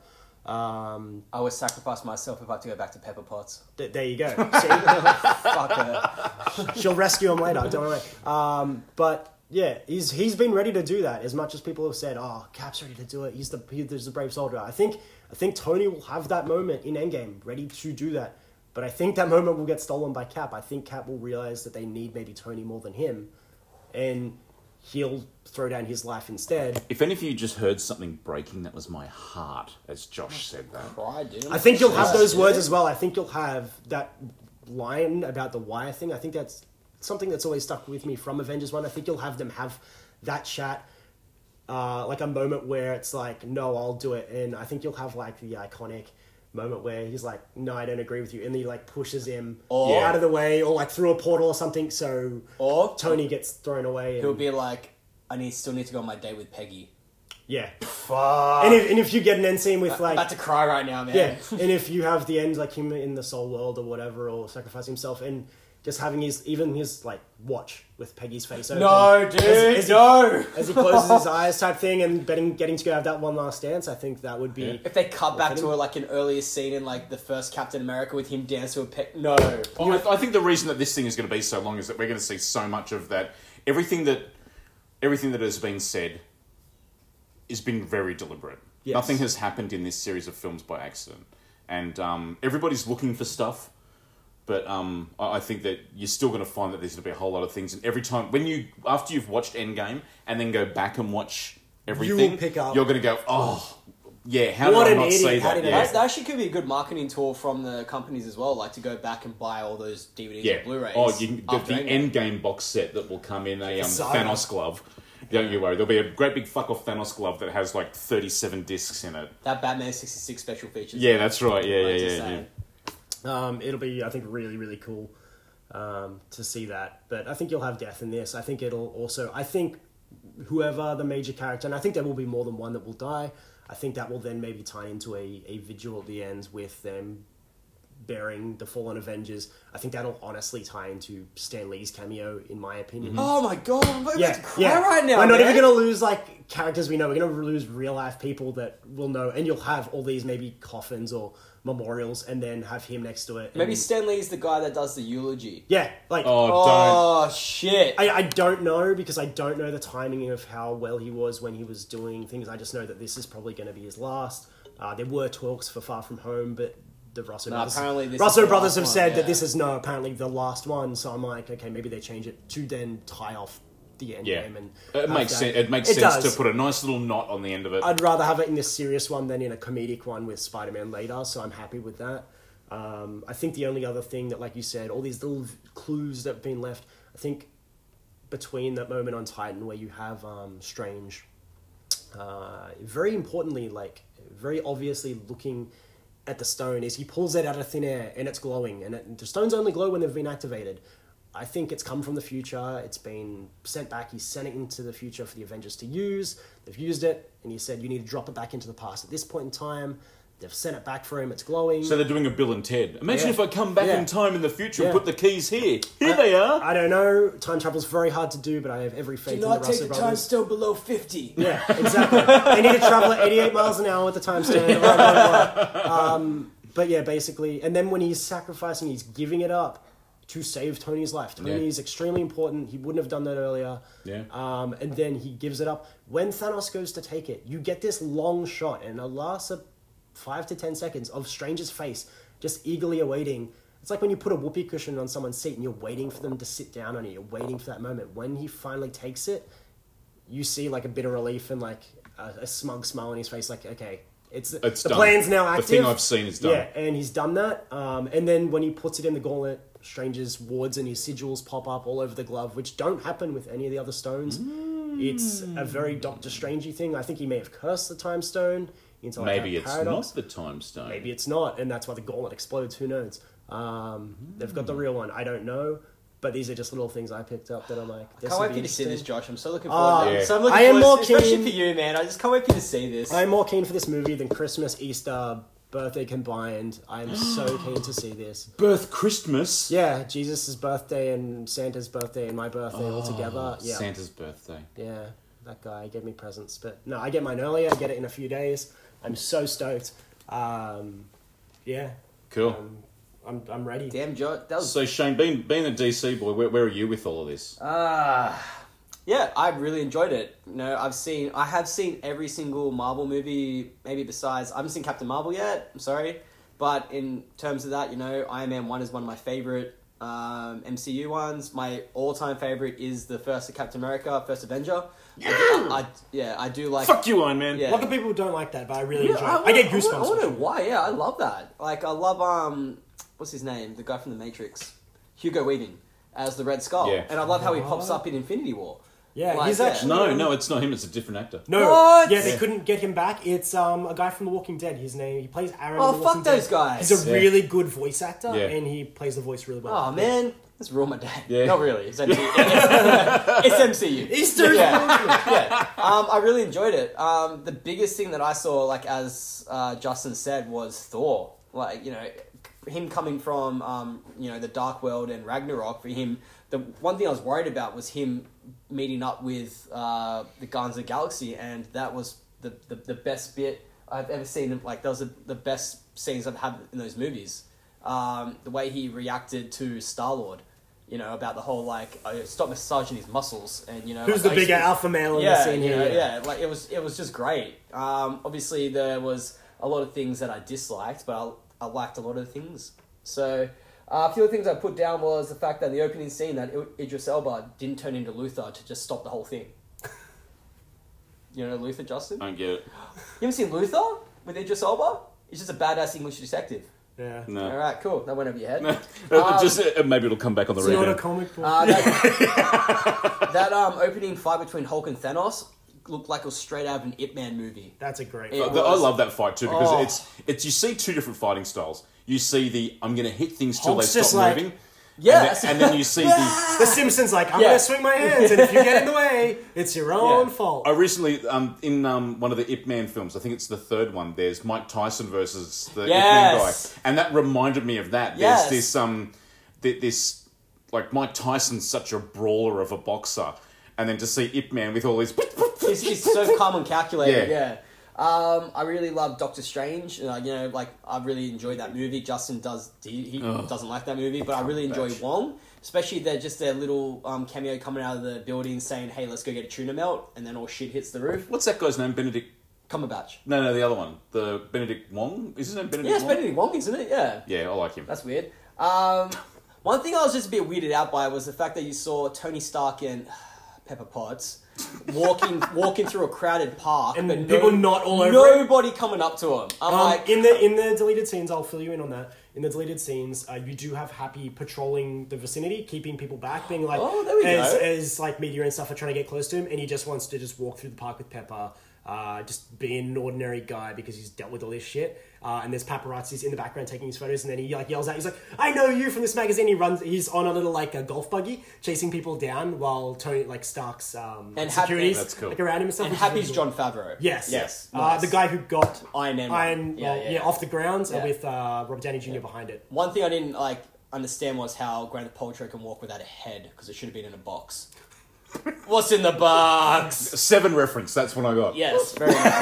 I would sacrifice myself if I had to go back to Pepper Potts. There you go. See? Fuck her. She'll rescue him later, don't worry. But yeah, he's been ready to do that. As much as people have said, "Oh, Cap's ready to do it. He's the brave soldier." I think Tony will have that moment in Endgame, ready to do that. But I think that moment will get stolen by Cap. I think Cap will realize that they need maybe Tony more than him, and he'll throw down his life instead. If any of you just heard something breaking, that was my heart, as Josh said that. I think you'll have those words as well. I think you'll have that line about the wire thing. I think that's something that's always stuck with me from Avengers 1. I think you'll have them have that chat, like a moment where it's like, "No, I'll do it." And I think you'll have like the iconic moment where he's like, "No, I don't agree with you." And he like pushes him out of the way, or like through a portal or something. So Tony gets thrown away. And, He'll be like, still need to go on my date with Peggy. yeah. Fuck. And if you get an end scene with I'm like, about to cry right now, man. yeah, and if you have the end like him in the soul world or whatever, or sacrifice himself, and just having his like watch with Peggy's face open. No, dude, no. As he closes his eyes type thing and getting to go have that one last dance, I think that would be... If they cut back to like an earlier scene in like the first Captain America with him dance to a no. Well, I think the reason that this thing is going to be so long is that we're going to see so much of that. Everything that has been said has been very deliberate. Yes. Nothing has happened in this series of films by accident. And everybody's looking for stuff. But I think that you're still going to find that there's going to be a whole lot of things. And every time, after you've watched Endgame and then go back and watch everything, you're going to go, oh, yeah, how did I not see that? Yeah. That actually could be a good marketing tool from the companies as well, like to go back and buy all those DVDs or Blu-rays. Oh, the Endgame box set that will come in a Thanos glove. Don't you worry. There'll be a great big fuck off Thanos glove that has like 37 discs in it. That Batman 66 special features. Yeah, that's right. Yeah. It'll be, I think, really, really cool to see that. But I think you'll have death in this. I think it'll also... I think whoever the major character... And I think there will be more than one that will die. I think that will then maybe tie into a vigil at the end with them burying the fallen Avengers. I think that'll honestly tie into Stan Lee's cameo, in my opinion. Oh my god, I'm about to cry right now. We're not even going to lose like characters we know. We're going to lose real life people that we'll know, and you'll have all these maybe coffins or memorials, and then have him next to it. Maybe Stan Lee's the guy that does the eulogy. Yeah, like shit. I don't know, because I don't know the timing of how well he was when he was doing things. I just know that this is probably going to be his last. There were talks for Far From Home, but the Russo brothers have said that this is apparently the last one. So I'm like, okay, maybe they change it to then tie off the end game. And it makes sense. It makes sense to put a nice little knot on the end of it. I'd rather have it in this serious one than in a comedic one with Spider-Man later. So I'm happy with that. I think the only other thing that, like you said, all these little clues that have been left, I think between that moment on Titan where you have Strange, very importantly, like very obviously looking at the stone, is he pulls it out of thin air and it's glowing, and the stones only glow when they've been activated. I think it's come from the future. It's been sent back. He's sent it into the future for the Avengers to use. They've used it, and he said, you need to drop it back into the past at this point in time. They've sent it back for him. It's glowing. So they're doing a Bill and Ted. Imagine if I come back in time in the future and put the keys here. Here they are. I don't know. Time travel's very hard to do, but I have every faith in the Russo brothers. Do not take the time stone below 50. Yeah, exactly. They need to travel at 88 miles an hour with the time stone. But yeah, basically. And then when he's sacrificing, he's giving it up to save Tony's life. Tony is extremely important. He wouldn't have done that earlier. Yeah. And then he gives it up. When Thanos goes to take it, you get this long shot, and it lasts 5 to 10 seconds of Strange's face just eagerly awaiting. It's like when you put a whoopee cushion on someone's seat and you're waiting for them to sit down on it. You're waiting for that moment. When he finally takes it, you see like a bit of relief and like a smug smile on his face. Like, okay, it's the done. plan's now active. The thing I've seen is done. Yeah, and he's done that. And then when he puts it in the gauntlet, Strange's wards and his sigils pop up all over the glove, which don't happen with any of the other stones. It's a very Doctor Strangey thing. I think he may have cursed the Time Stone. Maybe it's not the Time Stone. Maybe it's not, and that's why the gauntlet explodes. Who knows? They've got the real one. I don't know. But these are just little things I picked up that I'm like, can't wait for you to see this, Josh. I'm so looking forward to it. So I'm looking I am more especially keen for you, man. I just can't wait for you to see this. I'm more keen for this movie than Christmas, Easter, birthday combined. I'm so keen to see this. Birth Christmas? Yeah, Jesus' birthday and Santa's birthday and my birthday all together. Yeah. Santa's birthday. Yeah, that guy gave me presents. But no, I get mine earlier. I get it in a few days. I'm so stoked. Yeah. Cool. I'm ready. Damn, Joe. So Shane, being a DC boy, where are you with all of this? Yeah, I really enjoyed it. You know, I have seen every single Marvel movie, maybe besides, I haven't seen Captain Marvel yet, I'm sorry. But in terms of that, you know, Iron Man 1 is one of my favorite MCU ones. My all-time favorite is the first Captain America, First Avenger. Yeah! I do like... Fuck you, Iron Man! Yeah. A lot of people don't like that, but I really enjoy it. I get goosebumps. I don't know why, I love that. Like, I love, what's his name? The guy from The Matrix. Hugo Weaving as the Red Skull. Yeah. And I love how he pops up in Infinity War. Yeah, like, he's actually... No, it's not him, it's a different actor. No, what? Yeah, they couldn't get him back. It's a guy from The Walking Dead. His name, he plays Aaron. Oh, in The fuck Walking those Dead. guys. He's a really good voice actor, and he plays the voice really well. Oh, man. That's ruined my day. Yeah. Not really. It's MCU. It's MCU. Easter. Yeah. I really enjoyed it. The biggest thing that I saw, like as Justin said, was Thor. Like, you know, him coming from the Dark World and Ragnarok, for him, the one thing I was worried about was him meeting up with the Guardians of the Galaxy, and that was the best bit I've ever seen. Like, those are the best scenes I've had in those movies. The way he reacted to Star-Lord, about the whole, stop massaging his muscles, and, Who's the bigger alpha male in the scene here? Like, it was just great. Obviously, there was a lot of things that I disliked, but I liked a lot of the things. So, a few of the things I put down was the fact that in the opening scene that Idris Elba didn't turn into Luthor to just stop the whole thing. You know Luthor, Justin? I don't get it. You haven't seen Luthor with Idris Elba? He's just a badass English detective. Yeah. No. All right, cool. That went over your head. Maybe it'll come back on the It's radar. not a comic book. That opening fight between Hulk and Thanos looked like it was straight out of an Ip Man movie. That's a great It fight. was- I love that fight too because Oh. it's you see two different fighting styles. You see I'm going to hit things till Hulk's they just stop like- moving. Yes. And then you see the. The Simpsons, like, I'm Yeah. going to swing my hands, and if you get in the way, it's your own Yeah. fault. I recently in one of the Ip Man films, I think it's the third one. There's Mike Tyson versus the Ip Man guy, Yes. and that reminded me of that. Yes. There's this like Mike Tyson's such a brawler of a boxer, and then to see Ip Man with all his. He's so calm and calculated. Yeah. Yeah. I really love Doctor Strange. I really enjoyed that movie. Justin he doesn't like that movie, but I really enjoy Bitch. Wong, especially their little cameo coming out of the building saying, "Hey, let's go get a tuna melt," and then all shit hits the roof. What's that guy's name? Benedict. Cumberbatch. No, the other one. The Benedict Wong. Is his name Benedict Yeah, it's Wong? Benedict Wong, isn't it? Yeah. Yeah, I like him. That's weird. One thing I was just a bit weirded out by was the fact that you saw Tony Stark and Pepper Potts walking through a crowded park, And but people not all over it? nobody coming up to him. I'm like, in the deleted scenes, I'll fill you in on that. In the deleted scenes, you do have Happy patrolling the vicinity, keeping people back, being like, Oh, there we go. as like media and stuff are trying to get close to him, and he just wants to just walk through the park with Pepper, just being an ordinary guy because he's dealt with all this shit. And there's paparazzis in the background taking his photos, and then he like yells out, he's like, "I know you from this magazine." He's on a little like a golf buggy chasing people down while Tony And Stark's Happy- securities That's cool. like around him and stuff. and which is Happy's really cool. John Favreau. Yes. Yes. Nice. The guy who got Iron Man. off the ground Yeah. with Robert Downey Jr. behind it. One thing I didn't understand was how Gwyneth Paltrow can walk without a head because it should have been in a box. What's in the box? 7 reference. That's what I got. Yes, very nice.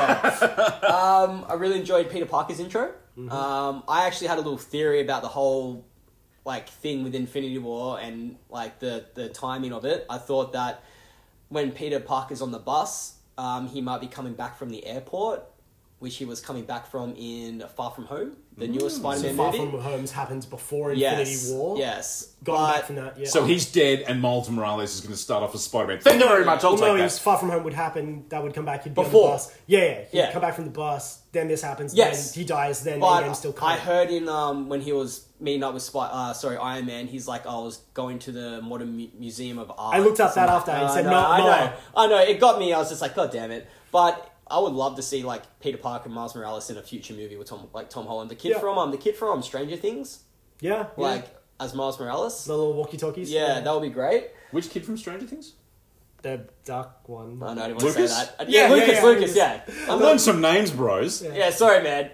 Yeah. I really enjoyed Peter Parker's intro. I actually had a little theory about the whole thing with Infinity War and the timing of it. I thought that when Peter Parker's on the bus, he might be coming back from the airport, which he was coming back from in Far From Home, the newest Spider-Man Far movie. From Homes happens before Infinity War. Yes. Gone back from that. Yeah. So he's dead, and Miles Morales is going to start off as Spider-Man. Thank you very much. I'll Well, take his that. Far From Home would happen. That would come back. He'd be Before. on the bus. Yeah. He'd Yeah. come back from the bus. Then this happens. Yes. Then he dies. Then But Endgame's still I coming. heard in when he was meeting up with Iron Man, he's like, I was going to the Modern Museum of Art. I looked up that after. He said, I no. know. I know. It got me. I was just like, God damn it. But I would love to see Peter Parker and Miles Morales in a future movie with Tom Holland, the kid from Stranger Things, Yeah. as Miles Morales. The little walkie-talkies. Yeah, that would be great. Which kid from Stranger Things? The dark one. I know. I didn't want to Lucas? say that. Yeah, Lucas. yeah. I learned some names, bros. Yeah, Yeah, sorry, man.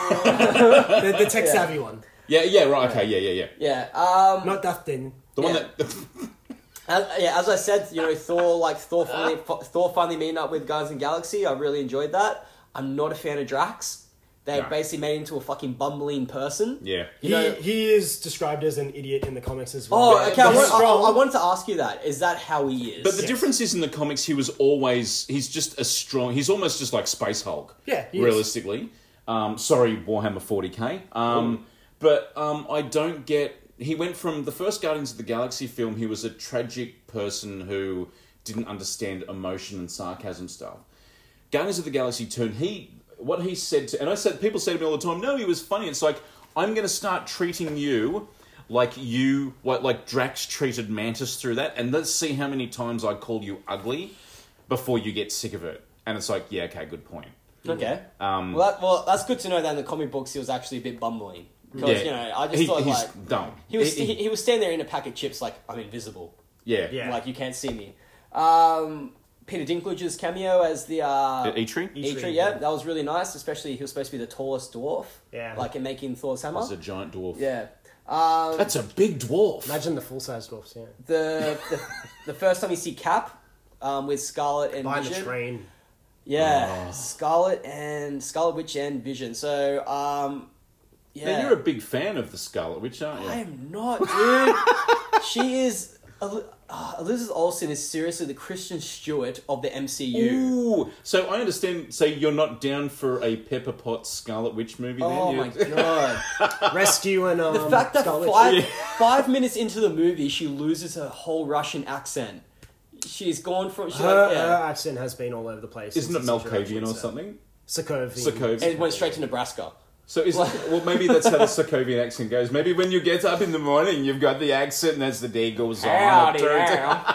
The tech-savvy one. right. Okay, yeah. Yeah. Not that thin. The one Yeah. that... As I said, Thor finally meeting up with Guardians of the Galaxy. I really enjoyed that. I'm not a fan of Drax. They No. basically made him into a fucking bumbling person. Yeah. He is described as an idiot in the comics as well. Oh, okay. But he's strong. I wanted to ask you that. Is that how he is? But the difference is in the comics, he's just a strong... He's almost just like Space Hulk. Yeah, he is. realistically. Sorry, Warhammer 40k. But I don't get... He went from the first Guardians of the Galaxy film, he was a tragic person who didn't understand emotion and sarcasm stuff. Guardians of the Galaxy turned... What he said to... And people say to me all the time, no, he was funny. It's like, I'm going to start treating you like Drax treated Mantis through that, and let's see how many times I call you ugly before you get sick of it. And it's like, yeah, okay, good point. Okay. Well, that's good to know that in the comic books he was actually a bit bumbling. Because, I just thought, he's dumb. He was standing there in a pack of chips like, I'm invisible. Yeah. Yeah. Like, you can't see me. One Peter Dinklage's cameo as the Eitri? Eitri, yeah, that was really nice. Especially he was supposed to be the tallest dwarf. Yeah. Like in making Thor's hammer. He's a giant dwarf. Yeah. That's a big dwarf. Imagine the full-size dwarfs, yeah. The first time you see Cap with Scarlet and Behind Vision. the train. Yeah, Scarlet Witch and Vision. So, yeah. Now, you're a big fan of the Scarlet Witch, aren't you? I am not, dude. She is... Elizabeth Olsen is seriously the Kristen Stewart of the MCU. Ooh, so I understand. So you're not down for a Pepper Potts Scarlet Witch movie? Oh then? my god! Rescue and The fact that Scarlet Witch. 5 minutes into the movie, she loses her whole Russian accent. She's gone from Her accent has been all over the place. Isn't it since it's Malkavian or introduced, something? Sokovian. and went straight to Nebraska. So is well, maybe that's how the Sokovian accent goes. Maybe when you get up in the morning, you've got the accent, and as the day goes on, Howdy, it turns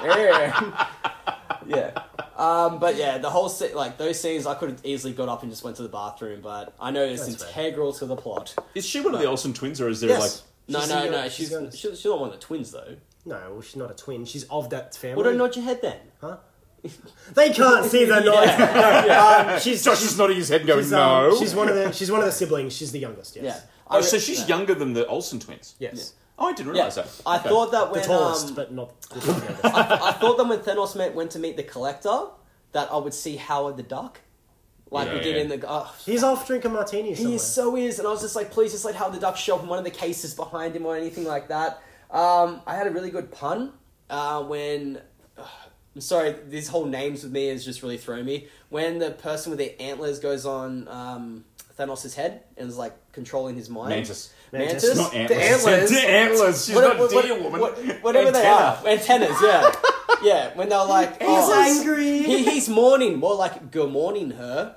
yeah. But yeah, the whole like those scenes, I could have easily got up and just went to the bathroom, but I know it's That's integral to the plot. Is she one of the Olsen twins, or is there Yes. No, She's she's not one of the twins though. No, well, she's not a twin. She's of that family. Well, don't nod your head then. Huh? They can't see the noise. She's Josh is nodding his head, and going, "No." She's one of the siblings. She's the youngest. Yes. Yeah. Oh, so she's younger than the Olsen twins. Yes. Oh, I didn't Yeah. realize that. I Okay. thought that The when tallest, but not the youngest. I thought that when Thanos went to meet the Collector, that I would see Howard the Duck, like we Yeah, did yeah. in the. He's off drinking martinis. He is, and I was just like, please, just let Howard the Duck show up in one of the cases behind him or anything like that. I had a really good pun when. I'm sorry, these whole names with me is just really throwing me. When the person with the antlers goes on Thanos' head and is like controlling his mind. Mantis. Mantis? Not The antlers. antlers. The antlers. She's not dear woman. Whatever they Antenna. are. Antennas, yeah. Yeah, when they're like, He's angry. He's mourning. More like, good morning, her.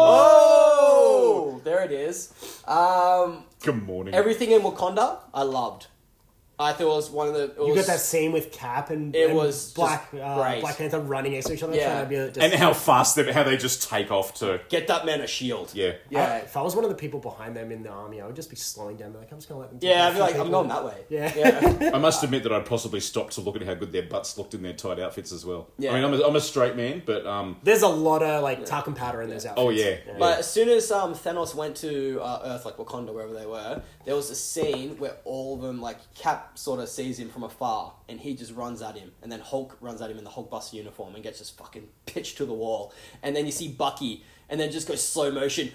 Oh! There it is. Good morning. Everything in Wakanda, I loved. I thought it was one of the... You got that scene with Cap and, It and was Black just great. Black Panther running next to each other. Yeah. Trying to be just, And how fast how they just take off to Get that man a shield. yeah. Yeah. If I was one of the people behind them in the army, I would just be slowing down. Be like, I'm just gonna let them. Yeah, I'd be take like, I'm people. going that way. Yeah. I must admit that I'd possibly stop to look at how good their butts looked in their tight outfits as well. Yeah. I mean, I'm a straight man, but There's a lot of like talcum powder in those outfits. oh yeah. But as soon as Thanos went to Earth, like Wakanda, wherever they were, there was a scene where all of them, like, Cap sort of sees him from afar, and he just runs at him, and then Hulk runs at him in the Hulkbuster uniform and gets just fucking pitched to the wall. And then you see Bucky, and then just goes slow motion,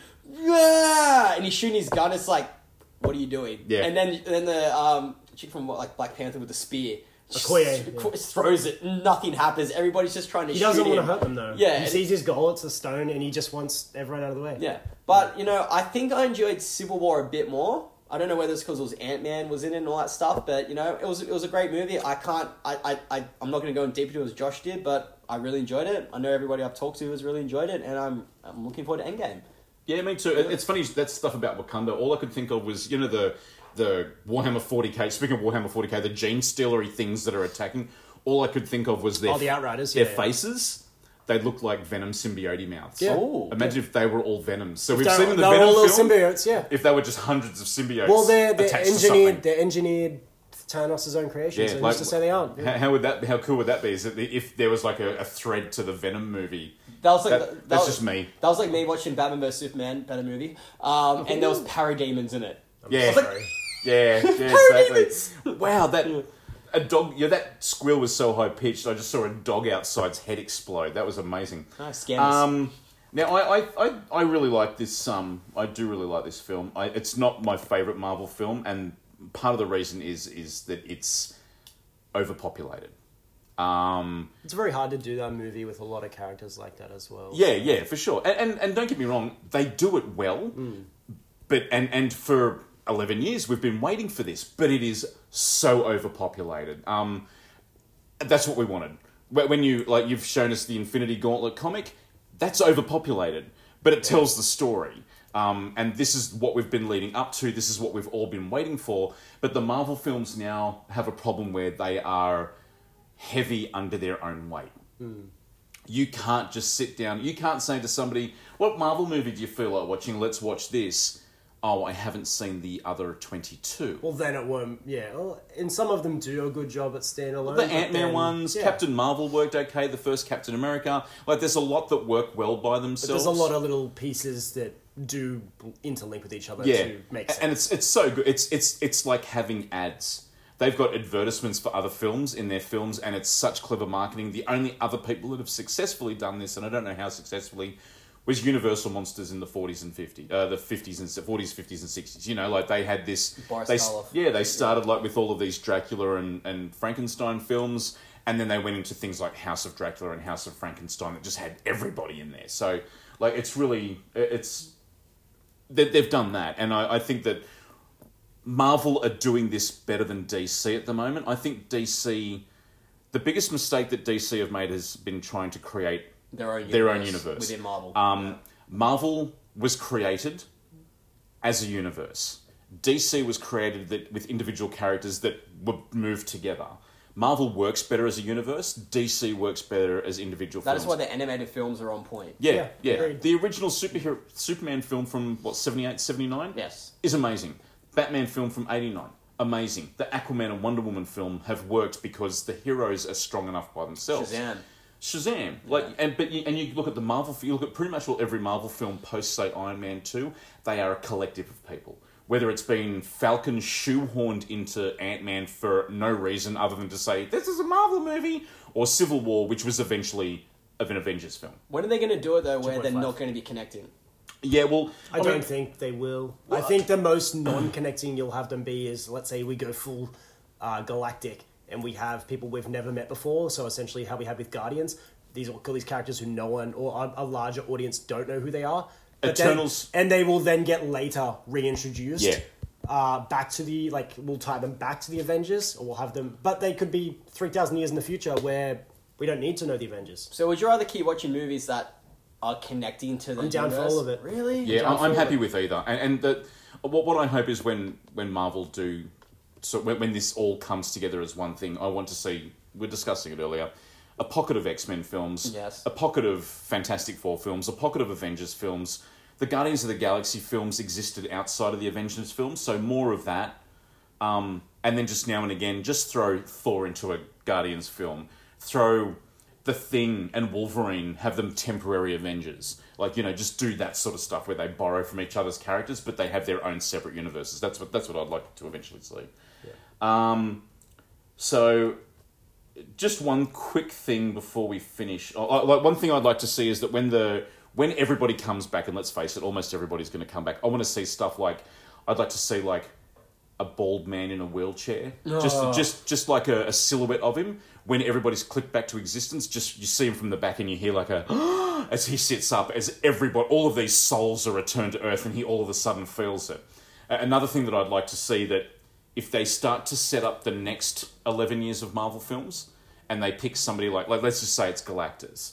yeah! And he's shooting his gun. It's like, what are you doing? Yeah. And then the chick from like Black Panther with the spear. Okoye, Just throws it. Nothing happens. Everybody's just trying to He shoot doesn't him. want to hurt them though. Yeah, He and- sees his goal. It's a stone, and he just wants everyone out of the way. Yeah, but I think I enjoyed Civil War a bit more. I don't know whether it's because it was Ant-Man was in it and all that stuff, but it was a great movie. I'm not going to go in deep into it as Josh did, but I really enjoyed it. I know everybody I've talked to has really enjoyed it, and I'm looking forward to Endgame. Yeah, me too. It's funny, that stuff about Wakanda, all I could think of was, the Warhammer 40k, speaking of Warhammer 40k, the gene stealery things that are attacking, all I could think of was the Outriders, their yeah. faces. They look like Venom symbiote mouths. Yeah. Ooh. Imagine if they were all Venoms. So we've They're- seen in the they're Venom all little film, symbiotes, yeah. if they were just hundreds of symbiotes Well, they're attached to engineered. something. They're engineered Thanos' own creation. Yeah, so like- who's to say they aren't? Yeah. How cool would that be? Is that if there was like a thread to the Venom movie? That was like That's just me. That was like me watching Batman vs Superman, better movie, and there was parademons in it. Yeah, Sorry. yeah, exactly. Wow, a dog. Yeah, that squeal was so high pitched. I just saw a dog outside's head explode. That was amazing. Scams. Now I really like this. I do really like this film. It's not my favorite Marvel film, and part of the reason is that it's overpopulated. It's very hard to do that movie with a lot of characters like that as well. Yeah, for sure. And don't get me wrong, they do it well. But and for 11 years we've been waiting for this, but it is so overpopulated. That's what we wanted. When you've shown us the Infinity Gauntlet comic, that's overpopulated, but it tells the story. And this is what we've been leading up to. This is what we've all been waiting for. But the Marvel films now have a problem where they are heavy under their own weight. You can't just sit down. You can't say to somebody, what Marvel movie do you feel like watching? Let's watch this. oh, I haven't seen the other 22. Well, then it won't. Yeah, well, and some of them do a good job at standalone. The but Ant-Man then- ones, yeah. Captain Marvel worked okay, the first Captain America. Like, there's a lot that work well by But themselves. there's a lot of little pieces that do interlink with each other yeah, to make sense. and it's so good. It's like having ads. They've got advertisements for other films in their films, and it's such clever marketing. The only other people that have successfully done this, and I don't know how successfully, was Universal Monsters in the 40s and 50s, the 50s and 40s, 50s and 60s. You know, like they had this. Boris They Karloff. started like with all of these Dracula and Frankenstein films, and then they went into things like House of Dracula and House of Frankenstein that just had everybody in there. So, like, it's really they've done that, and I think that Marvel are doing this better than DC at the moment. I think DC, the biggest mistake that DC have made has been trying to create Their own universe within Marvel. Marvel was created as a universe. DC was created with individual characters that were moved together. Marvel works better as a universe. DC works better as individual That films. is why the animated films are on point. Yeah. agreed. The original Superman film from, 78, 79? Yes. Is amazing. Batman film from 89. Amazing. The Aquaman and Wonder Woman film have worked because the heroes are strong enough by themselves. Shazam. And you look at the Marvel, you look at pretty much every Marvel film post, say, Iron Man 2, they are a collective of people. Whether it's been Falcon shoehorned into Ant-Man for no reason other than to say, this is a Marvel movie, or Civil War, which was eventually of an Avengers film. When are they going to do it, though, where they're 2.5. not going to be connecting? Yeah, well... I don't think they will. I think the most non-connecting you'll have them be is, let's say we go full galactic and we have people we've never met before, so essentially how we have with Guardians, these characters who no one, or a larger audience don't know who they are. But Eternals... and they will then get later reintroduced. Yeah. Back to the, we'll tie them back to the Avengers, or we'll have them, but they could be 3,000 years in the future where we don't need to know the Avengers. So would you rather keep watching movies that are connecting to the I'm down for universe? all of it. Really? Yeah, I'm happy with either. And what I hope is when Marvel do... So when this all comes together as one thing, I want to see... We're discussing it earlier. A pocket of X-Men films. Yes. A pocket of Fantastic Four films. A pocket of Avengers films. The Guardians of the Galaxy films existed outside of the Avengers films, so more of that. And then just now and again, just throw Thor into a Guardians film. Throw The Thing and Wolverine, have them temporary Avengers. Like, just do that sort of stuff where they borrow from each other's characters, but they have their own separate universes. That's what I'd like to eventually see. Yeah. So, just one quick thing before we finish. One thing I'd like to see is that when everybody comes back, and let's face it, almost everybody's going to come back. I want to see stuff like, I'd like to see like a bald man in a wheelchair, just like a silhouette of him. When everybody's clicked back to existence, just you see him from the back, and you hear like as he sits up, as all of these souls are returned to Earth, and he all of a sudden feels it. Another thing that I'd like to see, that if they start to set up the next 11 years of Marvel films, and they pick somebody like let's just say it's Galactus.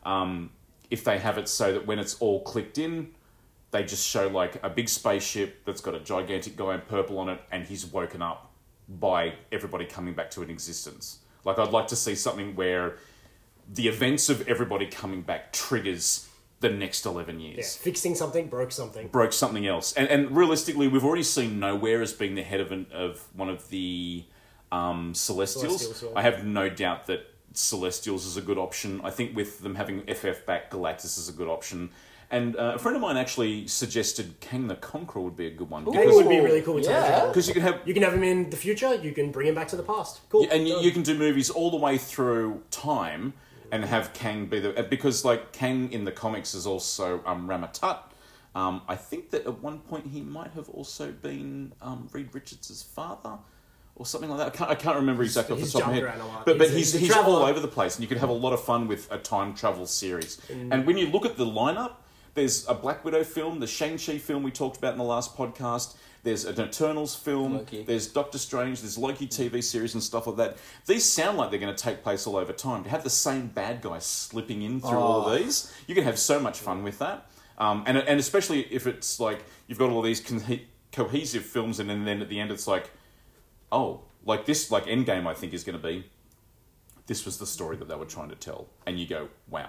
If they have it so that when it's all clicked in, they just show like a big spaceship that's got a gigantic guy in purple on it, and he's woken up by everybody coming back to an existence. Like, I'd like to see something where the events of everybody coming back triggers the next 11 years. Yeah, fixing something broke something. Broke something else. And realistically, we've already seen Nowhere as being the head of one of the Celestials. Yeah. I have no doubt that Celestials is a good option. I think with them having FF back, Galactus is a good option. And a friend of mine actually suggested Kang the Conqueror would be a good one. It would be really cool with time travel. Because you can have him in the future, you can bring him back to the past. Cool. and you can do movies all the way through time and have Kang be because like Kang in the comics is also Ramatut. I think that at one point he might have also been Reed Richards' father or something like that. I can't remember exactly off the top of my head. But he's all over the place, and you could have a lot of fun with a time travel series. And when you look at the lineup, there's a Black Widow film, the Shang-Chi film we talked about in the last podcast, there's an Eternals film, Loki. There's Doctor Strange, there's Loki TV series and stuff like that. These sound like they're going to take place all over time. To have the same bad guy slipping in through all of these, you can have so much fun with that. And especially if it's like, you've got all these cohesive films, and then at the end it's like, oh, like this, like Endgame I think is going to be, this was the story that they were trying to tell. And you go, wow.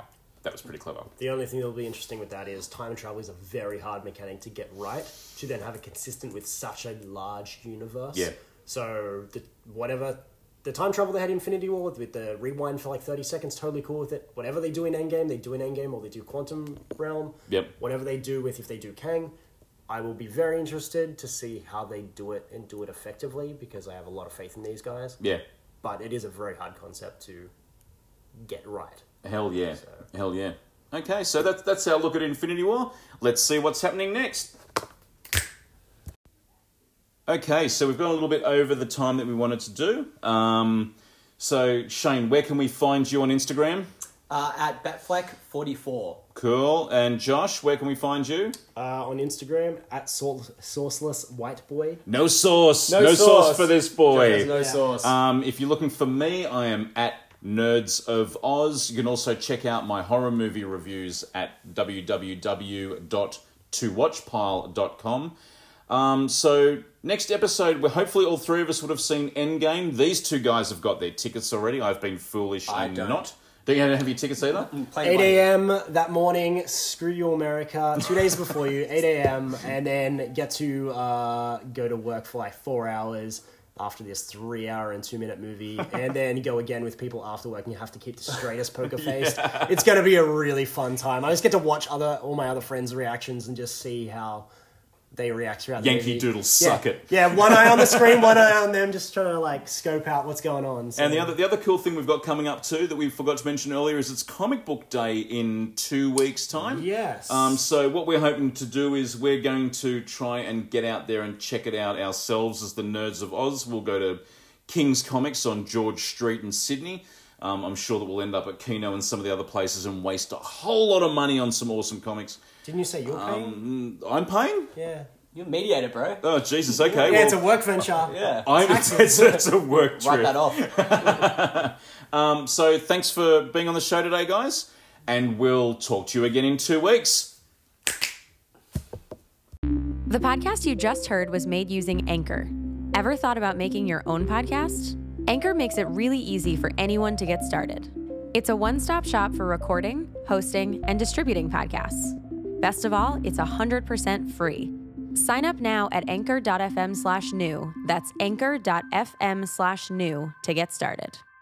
that was pretty clever. The only thing that'll be interesting with that is time travel is a very hard mechanic to get right, to then have it consistent with such a large universe. Yeah. So the time travel they had in Infinity War with the rewind for like 30 seconds, totally cool with it. Whatever they do in Endgame, they do in Endgame, or they do Quantum Realm. Yep. Whatever they do if they do Kang, I will be very interested to see how they do it and do it effectively, because I have a lot of faith in these guys. Yeah. But it is a very hard concept to get right. Hell yeah. So- Hell yeah. Okay, so that's our look at Infinity War. Let's see what's happening next. Okay, so we've gone a little bit over the time that we wanted to do. So, Shane, where can we find you on Instagram? At Batfleck44. Cool. And Josh, where can we find you? On Instagram, at Sauceless White Boy. No sauce. No No sauce sauce for this boy. There's no sauce. If you're looking for me, I am at Nerds of Oz. You can also check out my horror movie reviews at www.towatchpile.com. So next episode, where hopefully all three of us would have seen Endgame. These two guys have got their tickets already. I've been foolish I and don't. not. Do you have your tickets either? 8 a.m. that morning, screw you America, 2 days before you, 8 a.m., and then get to go to work for like 4 hours after this 3 hour and 2 minute movie, and then go again with people after work, and you have to keep the straightest poker face. Yeah. It's going to be a really fun time. I just get to watch all my other friends' reactions and just see how they react throughout the movie. Yankee Doodle, suck it. Yeah, one eye on the screen, one eye on them, just trying to like scope out what's going on. So. And the other cool thing we've got coming up too that we forgot to mention earlier is it's Comic Book Day in 2 weeks' time. Yes. So what we're hoping to do is we're going to try and get out there and check it out ourselves as the Nerds of Oz. We'll go to King's Comics on George Street in Sydney. I'm sure that we'll end up at Kino and some of the other places and waste a whole lot of money on some awesome comics. Didn't you say you're paying? I'm paying? Yeah. You're a mediator, bro. Oh, Jesus, okay. Yeah, it's a work venture. Yeah. It's a work trip. Write that off. So thanks for being on the show today, guys. And we'll talk to you again in 2 weeks. The podcast you just heard was made using Anchor. Ever thought about making your own podcast? Anchor makes it really easy for anyone to get started. It's a one-stop shop for recording, hosting, and distributing podcasts. Best of all, it's 100% free. Sign up now at anchor.fm/new. That's anchor.fm/new to get started.